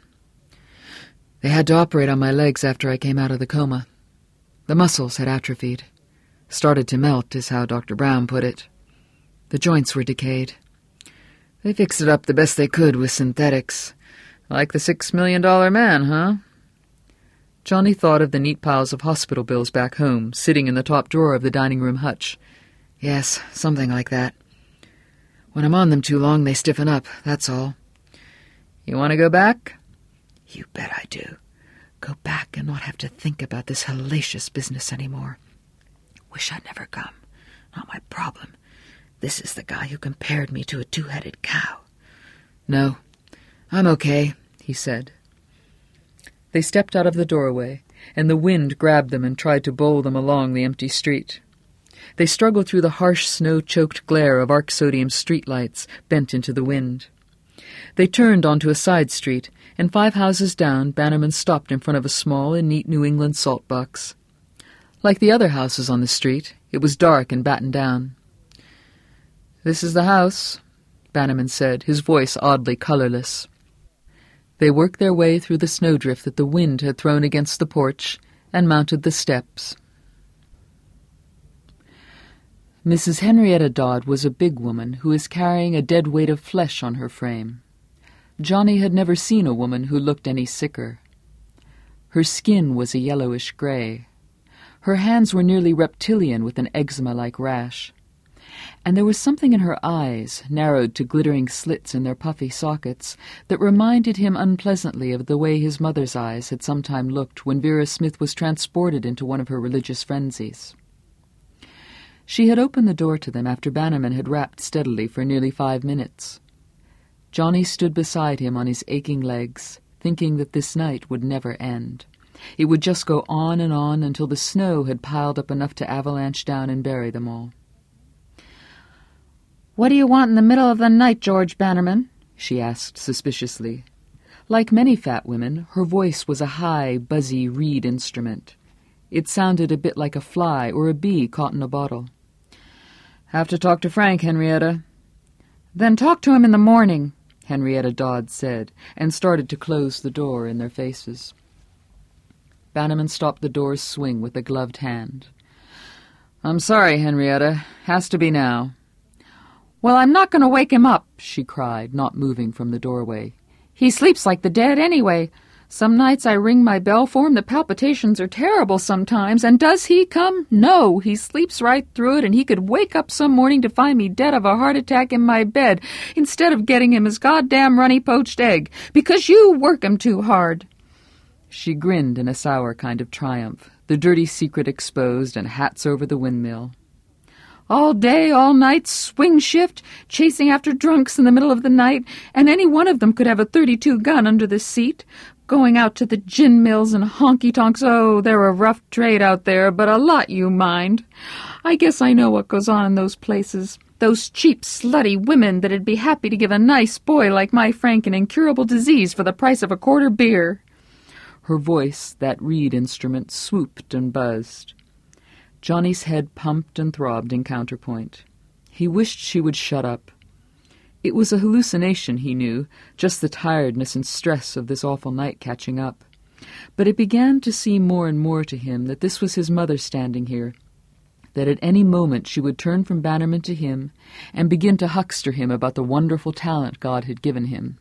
"They had to operate on my legs after I came out of the coma. The muscles had atrophied. Started to melt, is how Doctor Brown put it. The joints were decayed. They fixed it up the best they could with synthetics." "Like the six million dollar man, huh?" Johnny thought of the neat piles of hospital bills back home, sitting in the top drawer of the dining room hutch. "Yes, something like that. When I'm on them too long, they stiffen up, that's all." "You want to go back?" "You bet I do. Go back and not have to think about this hellacious business anymore. Wish I'd never come. Not my problem. This is the guy who compared me to a two-headed cow. No, I'm okay," he said. They stepped out of the doorway, and the wind grabbed them and tried to bowl them along the empty street. They struggled through the harsh, snow-choked glare of arc-sodium streetlights bent into the wind. They turned onto a side street, and five houses down, Bannerman stopped in front of a small and neat New England salt box. Like the other houses on the street, it was dark and battened down. "This is the house," Bannerman said, his voice oddly colorless. They worked their way through the snowdrift that the wind had thrown against the porch and mounted the steps. Missus Henrietta Dodd was a big woman who was carrying a dead weight of flesh on her frame. Johnny had never seen a woman who looked any sicker. Her skin was a yellowish gray. Her hands were nearly reptilian with an eczema-like rash. And there was something in her eyes, narrowed to glittering slits in their puffy sockets, that reminded him unpleasantly of the way his mother's eyes had sometime looked when Vera Smith was transported into one of her religious frenzies. She had opened the door to them after Bannerman had rapped steadily for nearly five minutes. Johnny stood beside him on his aching legs, thinking that this night would never end. It would just go on and on until the snow had piled up enough to avalanche down and bury them all. "What do you want in the middle of the night, George Bannerman?" she asked suspiciously. Like many fat women, her voice was a high, buzzy reed instrument. It sounded a bit like a fly or a bee caught in a bottle. "Have to talk to Frank, Henrietta." "Then talk to him in the morning," Henrietta Dodd said, and started to close the door in their faces. Bannerman stopped the door's swing with a gloved hand. "I'm sorry, Henrietta. Has to be now." "Well, I'm not going to wake him up," she cried, not moving from the doorway. "He sleeps like the dead anyway. Some nights I ring my bell for him. The palpitations are terrible sometimes. And does he come? No, he sleeps right through it, and he could wake up some morning to find me dead of a heart attack in my bed, instead of getting him his goddamn runny poached egg, because you work him too hard." She grinned in a sour kind of triumph, the dirty secret exposed and hats over the windmill. "All day, all night, swing shift, chasing after drunks in the middle of the night, and any one of them could have a thirty-two gun under the seat. Going out to the gin mills and honky-tonks, oh, they're a rough trade out there, but a lot you mind. I guess I know what goes on in those places. Those cheap, slutty women that'd be happy to give a nice boy like my Frank an incurable disease for the price of a quarter beer." Her voice, that reed instrument, swooped and buzzed. Johnny's head pumped and throbbed in counterpoint. He wished she would shut up. It was a hallucination, he knew, just the tiredness and stress of this awful night catching up. But it began to seem more and more to him that this was his mother standing here, that at any moment she would turn from Bannerman to him and begin to huckster him about the wonderful talent God had given him.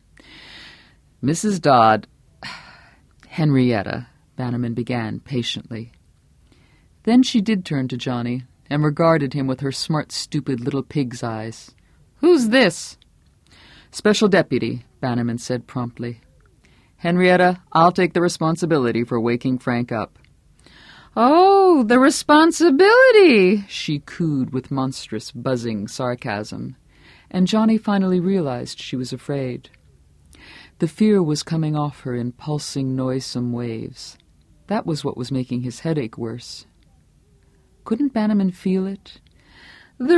"Missus Dodd—" "Henrietta," Bannerman began patiently. Then she did turn to Johnny and regarded him with her smart, stupid little pig's eyes. "Who's this?" "Special Deputy," Bannerman said promptly. "Henrietta, I'll take the responsibility for waking Frank up." "Oh, the responsibility," she cooed with monstrous, buzzing sarcasm, and Johnny finally realized she was afraid. The fear was coming off her in pulsing, noisome waves. That was what was making his headache worse. Couldn't Bannerman feel it? "The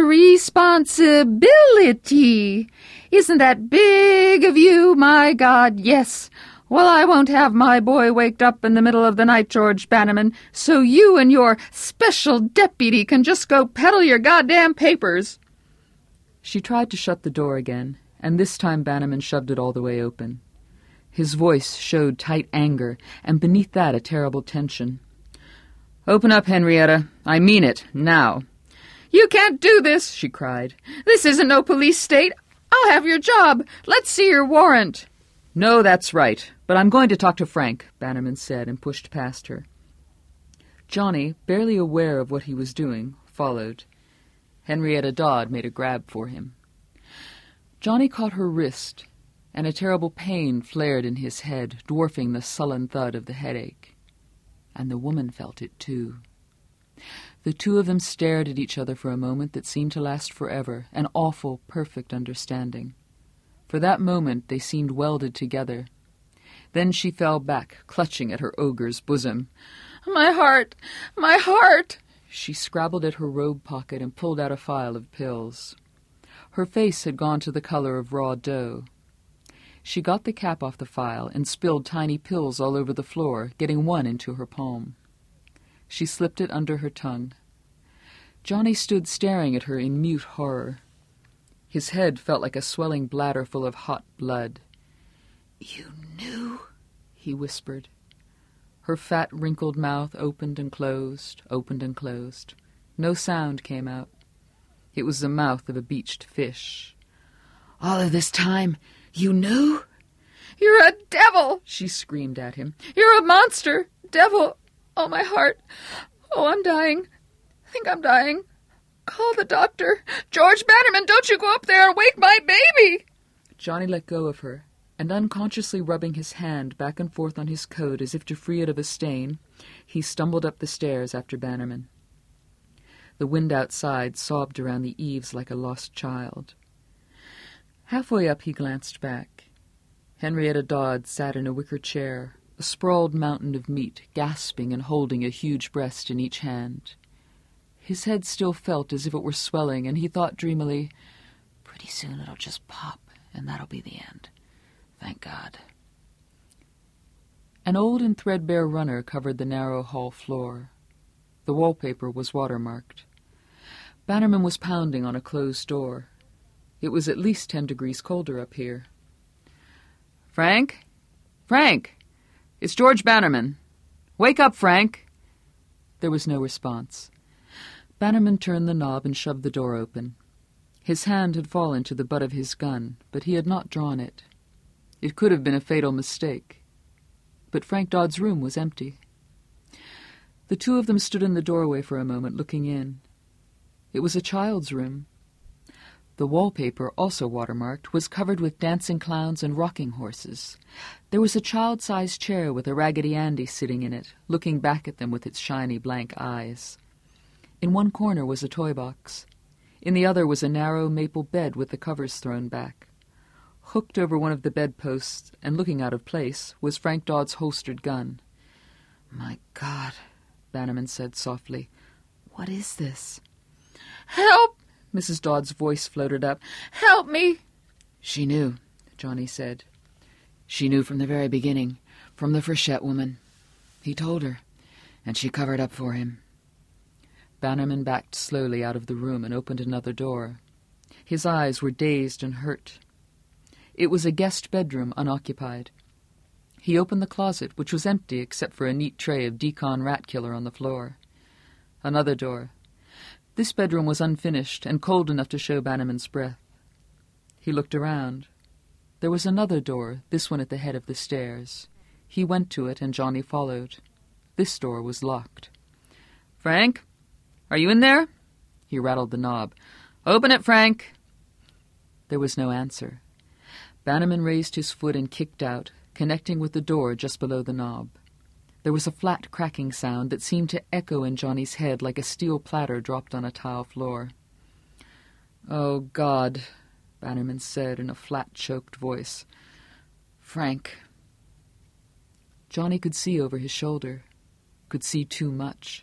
responsibility! Isn't that big of you, my God? Yes. Well, I won't have my boy waked up in the middle of the night, George Bannerman, so you and your special deputy can just go peddle your goddamn papers." She tried to shut the door again, and this time Bannerman shoved it all the way open. His voice showed tight anger, and beneath that a terrible tension. "Open up, Henrietta. I mean it, now." "You can't do this," she cried. "This isn't no police state. I'll have your job. Let's see your warrant." "No, that's right. But I'm going to talk to Frank," Bannerman said, and pushed past her. Johnny, barely aware of what he was doing, followed. Henrietta Dodd made a grab for him. Johnny caught her wrist, and a terrible pain flared in his head, dwarfing the sullen thud of the headache. And the woman felt it, too. The two of them stared at each other for a moment that seemed to last forever, an awful, perfect understanding. For that moment they seemed welded together. Then she fell back, clutching at her ogre's bosom. "My heart! My heart!" She scrabbled at her robe pocket and pulled out a phial of pills. Her face had gone to the color of raw dough. She got the cap off the phial and spilled tiny pills all over the floor, getting one into her palm. She slipped it under her tongue. Johnny stood staring at her in mute horror. His head felt like a swelling bladder full of hot blood. "You knew?" he whispered. Her fat, wrinkled mouth opened and closed, opened and closed. No sound came out. It was the mouth of a beached fish. "All of this time, you knew?" "You're a devil!" she screamed at him. "You're a monster! Devil! Oh, my heart! Oh, I'm dying. I think I'm dying. Call the doctor. George Bannerman, don't you go up there and wake my baby. Johnny let go of her, and unconsciously rubbing his hand back and forth on his coat as if to free it of a stain, he stumbled up the stairs after Bannerman. The wind outside sobbed around the eaves like a lost child. Halfway up he glanced back. Henrietta Dodd sat in a wicker chair, a sprawled mountain of meat, gasping and holding a huge breast in each hand. His head still felt as if it were swelling, and he thought dreamily, "Pretty soon it'll just pop, and that'll be the end. Thank God." An old and threadbare runner covered the narrow hall floor. The wallpaper was watermarked. Bannerman was pounding on a closed door. It was at least ten degrees colder up here. "Frank? Frank! It's George Bannerman. Wake up, Frank!" There was no response. Bannerman turned the knob and shoved the door open. His hand had fallen to the butt of his gun, but he had not drawn it. It could have been a fatal mistake. But Frank Dodd's room was empty. The two of them stood in the doorway for a moment, looking in. It was a child's room. The wallpaper, also watermarked, was covered with dancing clowns and rocking horses. There was a child-sized chair with a Raggedy Andy sitting in it, looking back at them with its shiny blank eyes. In one corner was a toy box. In the other was a narrow maple bed with the covers thrown back. Hooked over one of the bedposts and looking out of place was Frank Dodd's holstered gun. "My God," Bannerman said softly. "What is this?" Help! Missus Dodd's voice floated up. Help me! "She knew," Johnny said. "She knew from the very beginning, from the Frechette woman. He told her, and she covered up for him." Bannerman backed slowly out of the room and opened another door. His eyes were dazed and hurt. It was a guest bedroom, unoccupied. He opened the closet, which was empty except for a neat tray of Decon rat killer on the floor. Another door. This bedroom was unfinished and cold enough to show Bannerman's breath. He looked around. There was another door, this one at the head of the stairs. He went to it, and Johnny followed. This door was locked. "Frank? Are you in there?" He rattled the knob. "Open it, Frank." There was no answer. Bannerman raised his foot and kicked out, connecting with the door just below the knob. There was a flat cracking sound that seemed to echo in Johnny's head like a steel platter dropped on a tile floor. "Oh, God," Bannerman said in a flat, choked voice. "Frank." Johnny could see over his shoulder, could see too much.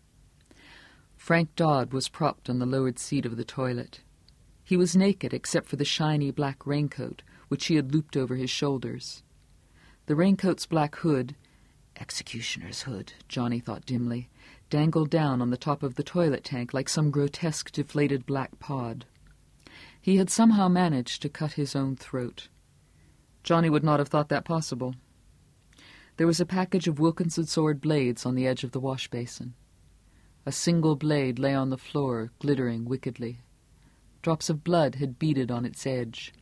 Frank Dodd was propped on the lowered seat of the toilet. He was naked except for the shiny black raincoat, which he had looped over his shoulders. The raincoat's black hood, executioner's hood, Johnny thought dimly, dangled down on the top of the toilet tank like some grotesque deflated black pod. He had somehow managed to cut his own throat. Johnny would not have thought that possible. There was a package of Wilkinson sword blades on the edge of the wash basin. A single blade lay on the floor, glittering wickedly. Drops of blood had beaded on its edge.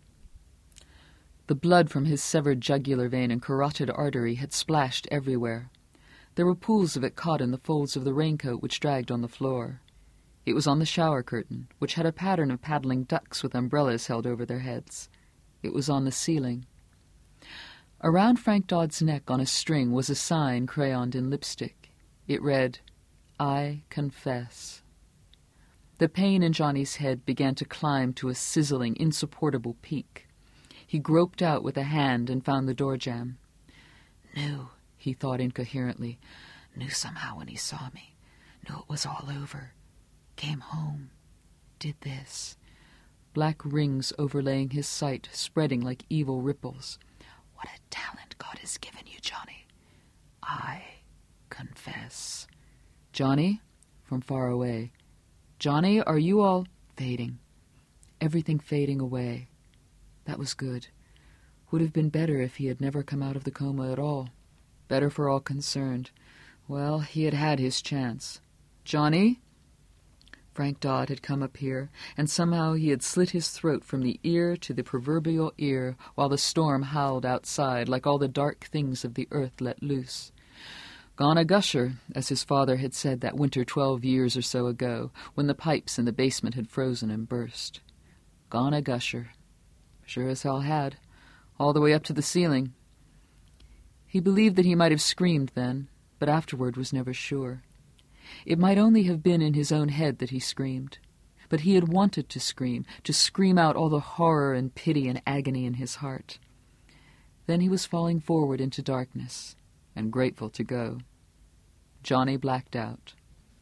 The blood from his severed jugular vein and carotid artery had splashed everywhere. There were pools of it caught in the folds of the raincoat which dragged on the floor. It was on the shower curtain, which had a pattern of paddling ducks with umbrellas held over their heads. It was on the ceiling. Around Frank Dodd's neck on a string was a sign crayoned in lipstick. It read, "I confess." The pain in Johnny's head began to climb to a sizzling, insupportable peak. He groped out with a hand and found the door jamb. "Knew," he thought incoherently. "Knew somehow when he saw me. Knew it was all over. Came home. Did this." Black rings overlaying his sight, spreading like evil ripples. "What a talent God has given you, Johnny. I confess." "Johnny?" From far away. "Johnny, are you all—" Fading. Everything fading away. That was good. Would have been better if he had never come out of the coma at all. Better for all concerned. Well, he had had his chance. "Johnny?" Frank Dodd had come up here, and somehow he had slit his throat from the ear to the proverbial ear while the storm howled outside like all the dark things of the earth let loose. Gone a gusher, as his father had said that winter twelve years or so ago, when the pipes in the basement had frozen and burst. Gone a gusher. Sure as hell had. All the way up to the ceiling. He believed that he might have screamed then, but afterward was never sure. It might only have been in his own head that he screamed. But he had wanted to scream, to scream out all the horror and pity and agony in his heart. Then he was falling forward into darkness, and grateful to go. Johnny blacked out.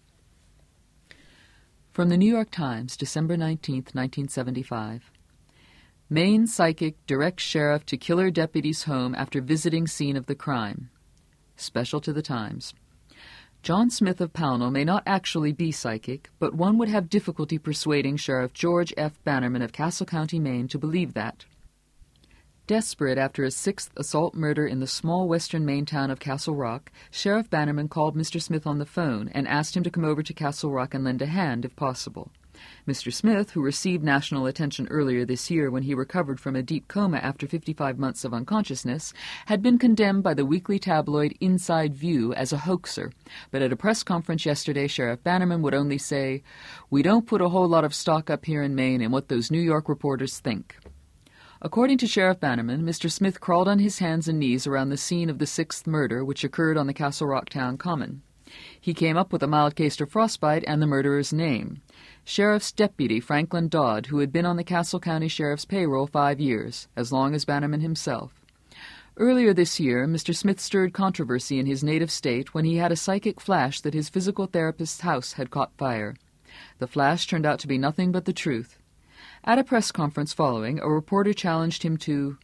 From the New York Times, December nineteenth, nineteen seventy-five. Maine psychic directs sheriff to killer deputy's home after visiting scene of the crime. Special to the Times. John Smith of Pownell may not actually be psychic, but one would have difficulty persuading Sheriff George F. Bannerman of Castle County, Maine, to believe that. Desperate after a sixth assault murder in the small western Maine town of Castle Rock, Sheriff Bannerman called Mister Smith on the phone and asked him to come over to Castle Rock and lend a hand, if possible. Mister Smith, who received national attention earlier this year when he recovered from a deep coma after fifty-five months of unconsciousness, had been condemned by the weekly tabloid Inside View as a hoaxer, but at a press conference yesterday, Sheriff Bannerman would only say, "We don't put a whole lot of stock up here in Maine in what those New York reporters think." According to Sheriff Bannerman, Mister Smith crawled on his hands and knees around the scene of the sixth murder, which occurred on the Castle Rock town common. He came up with a mild case of frostbite and the murderer's name. Sheriff's deputy Franklin Dodd, who had been on the Castle County Sheriff's payroll five years, as long as Bannerman himself. Earlier this year, Mister Smith stirred controversy in his native state when he had a psychic flash that his physical therapist's house had caught fire. The flash turned out to be nothing but the truth. At a press conference following, a reporter challenged him to...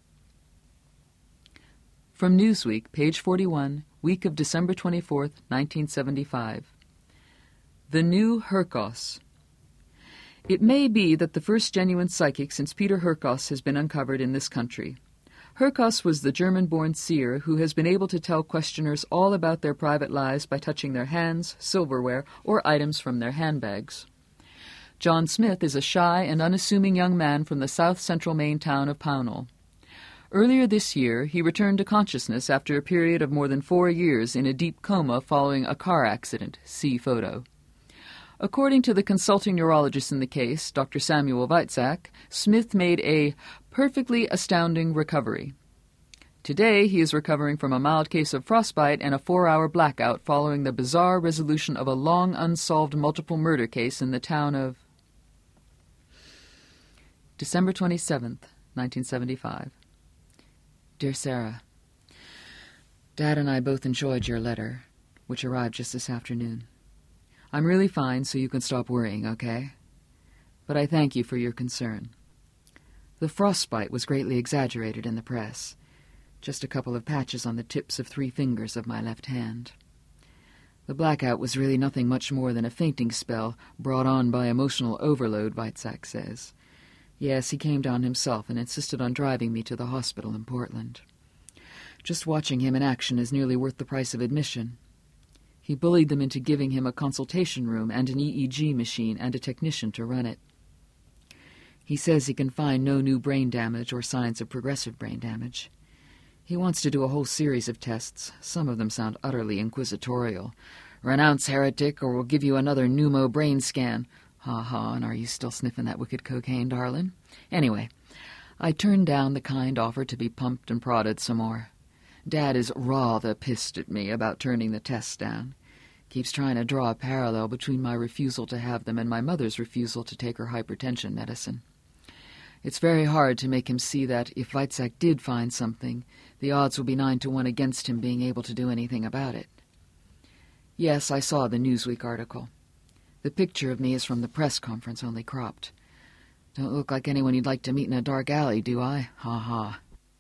From Newsweek, page forty-one, week of December twenty-fourth, nineteen seventy-five. The New Hurkos. It may be that the first genuine psychic since Peter Hurkos has been uncovered in this country. Hurkos was the German-born seer who has been able to tell questioners all about their private lives by touching their hands, silverware, or items from their handbags. John Smith is a shy and unassuming young man from the south-central Maine town of Pownell. Earlier this year, he returned to consciousness after a period of more than four years in a deep coma following a car accident. See photo. According to the consulting neurologist in the case, Doctor Samuel Weitzak, Smith made a perfectly astounding recovery. Today, he is recovering from a mild case of frostbite and a four-hour blackout following the bizarre resolution of a long unsolved multiple murder case in the town of... December twenty-seventh, nineteen seventy-five. Dear Sarah, Dad and I both enjoyed your letter, which arrived just this afternoon. I'm really fine, so you can stop worrying, okay? But I thank you for your concern. The frostbite was greatly exaggerated in the press. Just a couple of patches on the tips of three fingers of my left hand. The blackout was really nothing much more than a fainting spell brought on by emotional overload, Weitzak says. Yes, he came down himself and insisted on driving me to the hospital in Portland. Just watching him in action is nearly worth the price of admission. He bullied them into giving him a consultation room and an E E G machine and a technician to run it. He says he can find no new brain damage or signs of progressive brain damage. He wants to do a whole series of tests. Some of them sound utterly inquisitorial. Renounce heretic, or we'll give you another pneumo brain scan. Ha ha, and are you still sniffing that wicked cocaine, darling? Anyway, I turned down the kind offer to be pumped and prodded some more. Dad is rather pissed at me about turning the tests down. Keeps trying to draw a parallel between my refusal to have them and my mother's refusal to take her hypertension medicine. It's very hard to make him see that if Weitzak did find something, the odds will be nine to one against him being able to do anything about it. Yes, I saw the Newsweek article. The picture of me is from the press conference, only cropped. Don't look like anyone you'd like to meet in a dark alley, do I? Ha ha.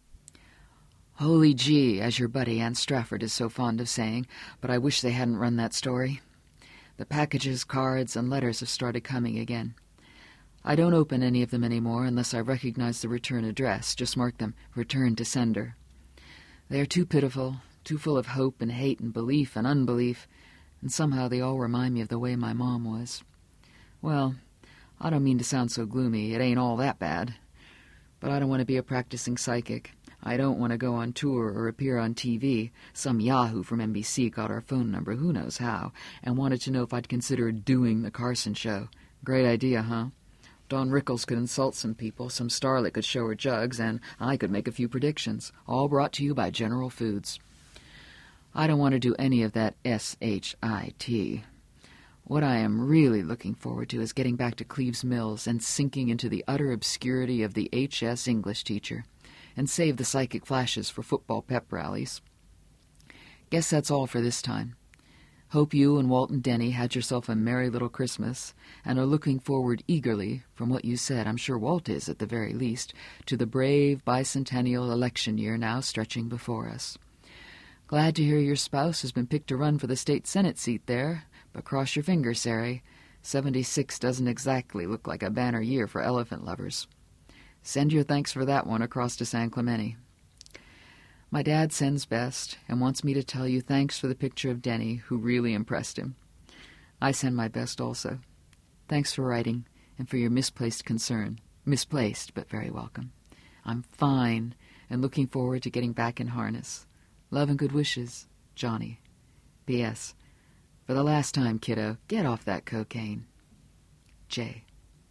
Holy gee, as your buddy Ann Strafford is so fond of saying, but I wish they hadn't run that story. The packages, cards, and letters have started coming again. I don't open any of them anymore unless I recognize the return address. Just mark them, return to sender. They are too pitiful, too full of hope and hate and belief and unbelief, and somehow they all remind me of the way my mom was. Well, I don't mean to sound so gloomy. It ain't all that bad. But I don't want to be a practicing psychic. I don't want to go on tour or appear on T V. Some yahoo from N B C got our phone number, who knows how, and wanted to know if I'd consider doing the Carson show. Great idea, huh? Dawn Rickles could insult some people, some starlet could show her jugs, and I could make a few predictions, all brought to you by General Foods. I don't want to do any of that S H I T. What I am really looking forward to is getting back to Cleves Mills and sinking into the utter obscurity of the H S English teacher, and save the psychic flashes for football pep rallies. Guess that's all for this time. Hope you and Walt and Denny had yourself a merry little Christmas, and are looking forward eagerly, from what you said, I'm sure Walt is at the very least, to the brave bicentennial election year now stretching before us. Glad to hear your spouse has been picked to run for the state senate seat there, but cross your fingers, Sari. Seventy-six doesn't exactly look like a banner year for elephant lovers. Send your thanks for that one across to San Clemente. My dad sends best and wants me to tell you thanks for the picture of Denny, who really impressed him. I send my best also. Thanks for writing and for your misplaced concern. Misplaced, but very welcome. I'm fine and looking forward to getting back in harness. Love and good wishes, Johnny. P S. For the last time, kiddo, get off that cocaine. J.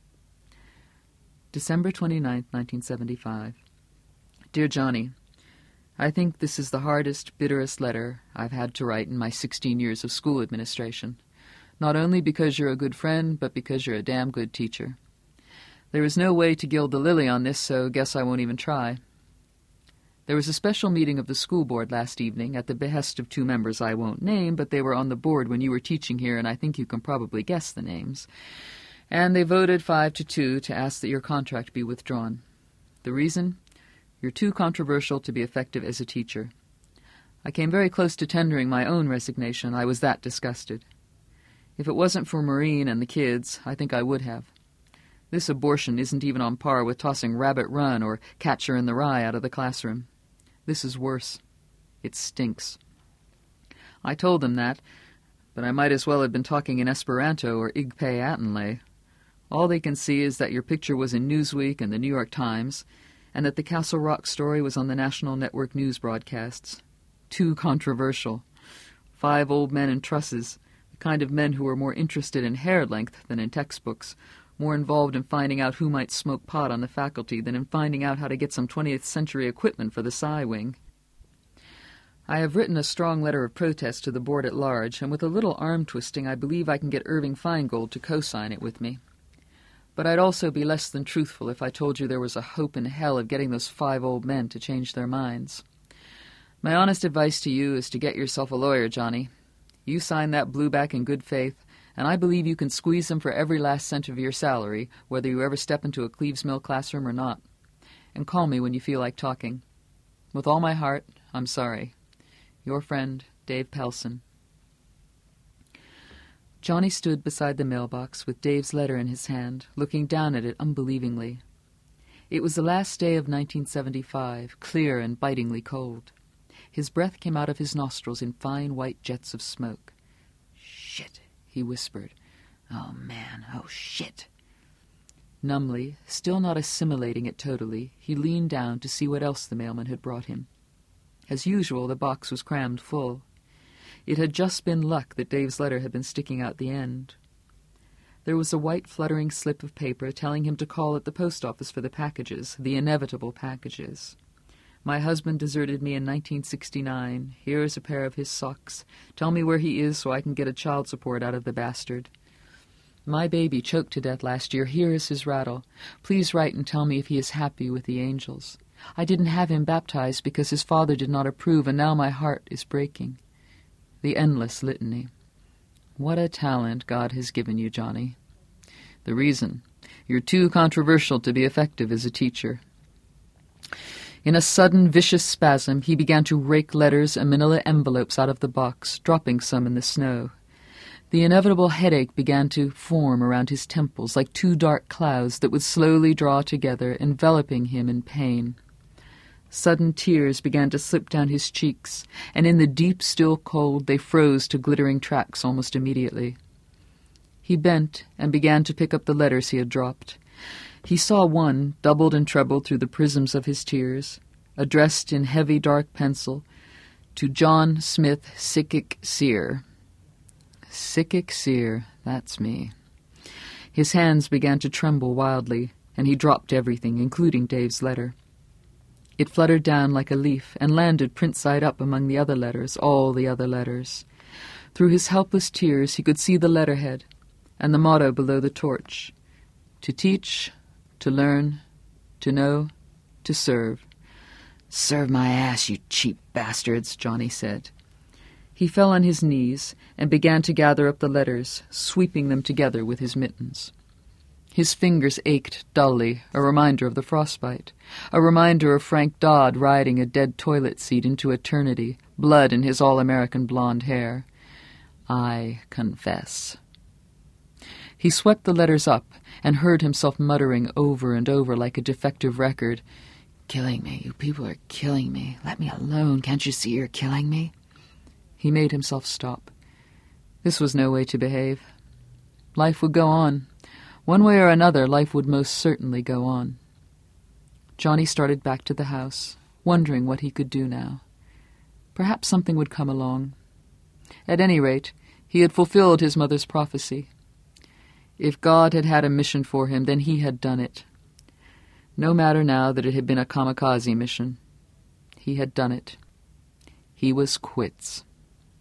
December twenty-ninth, nineteen seventy-five. Dear Johnny, I think this is the hardest, bitterest letter I've had to write in my sixteen years of school administration, not only because you're a good friend, but because you're a damn good teacher. There is no way to gild the lily on this, so guess I won't even try. There was a special meeting of the school board last evening at the behest of two members I won't name, but they were on the board when you were teaching here, and I think you can probably guess the names. And they voted five to two to ask that your contract be withdrawn. The reason? You're too controversial to be effective as a teacher. I came very close to tendering my own resignation. I was that disgusted. If it wasn't for Maureen and the kids, I think I would have. This abortion isn't even on par with tossing Rabbit Run or Catcher in the Rye out of the classroom. This is worse. It stinks. I told them that, but I might as well have been talking in Esperanto or Igpe Atenley. All they can see is that your picture was in Newsweek and the New York Times, and that the Castle Rock story was on the National Network news broadcasts. Too controversial. Five old men in trusses, the kind of men who were more interested in hair length than in textbooks, more involved in finding out who might smoke pot on the faculty than in finding out how to get some twentieth century equipment for the Psi Wing. I have written a strong letter of protest to the board at large, and with a little arm-twisting I believe I can get Irving Feingold to co-sign it with me. But I'd also be less than truthful if I told you there was a hope in hell of getting those five old men to change their minds. My honest advice to you is to get yourself a lawyer, Johnny. You sign that blueback in good faith, and I believe you can squeeze them for every last cent of your salary, whether you ever step into a Cleves Mill classroom or not. And call me when you feel like talking. With all my heart, I'm sorry. Your friend, Dave Pelson. Johnny stood beside the mailbox with Dave's letter in his hand, looking down at it unbelievingly. It was the last day of nineteen seventy-five, clear and bitingly cold. His breath came out of his nostrils in fine white jets of smoke. "Shit," he whispered. "Oh, man, oh, shit." Numbly, still not assimilating it totally, he leaned down to see what else the mailman had brought him. As usual, the box was crammed full. It had just been luck that Dave's letter had been sticking out the end. There was a white fluttering slip of paper telling him to call at the post office for the packages, the inevitable packages. My husband deserted me in nineteen sixty-nine. Here is a pair of his socks. Tell me where he is so I can get a child support out of the bastard. My baby choked to death last year. Here is his rattle. Please write and tell me if he is happy with the angels. I didn't have him baptized because his father did not approve, and now my heart is breaking. The endless litany. What a talent God has given you, Johnny. The reason? You're too controversial to be effective as a teacher. In a sudden, vicious spasm, he began to rake letters and manila envelopes out of the box, dropping some in the snow. The inevitable headache began to form around his temples like two dark clouds that would slowly draw together, enveloping him in pain. Sudden tears began to slip down his cheeks, and in the deep, still cold they froze to glittering tracks almost immediately. He bent and began to pick up the letters he had dropped. He saw one, doubled and trebled through the prisms of his tears, addressed in heavy dark pencil, to John Smith Sickick Sear. Sickick Sear, that's me. His hands began to tremble wildly, and he dropped everything, including Dave's letter. It fluttered down like a leaf and landed print-side up among the other letters, all the other letters. Through his helpless tears he could see the letterhead and the motto below the torch. To teach, to learn, to know, to serve. "Serve my ass, you cheap bastards," Johnny said. He fell on his knees and began to gather up the letters, sweeping them together with his mittens. His fingers ached dully, a reminder of the frostbite, a reminder of Frank Dodd riding a dead toilet seat into eternity, blood in his all-American blonde hair. I confess. He swept the letters up and heard himself muttering over and over like a defective record, "Killing me, you people are killing me. Let me alone, can't you see you're killing me?" He made himself stop. This was no way to behave. Life would go on. One way or another, life would most certainly go on. Johnny started back to the house, wondering what he could do now. Perhaps something would come along. At any rate, he had fulfilled his mother's prophecy. If God had had a mission for him, then he had done it. No matter now that it had been a kamikaze mission. He had done it. He was quits.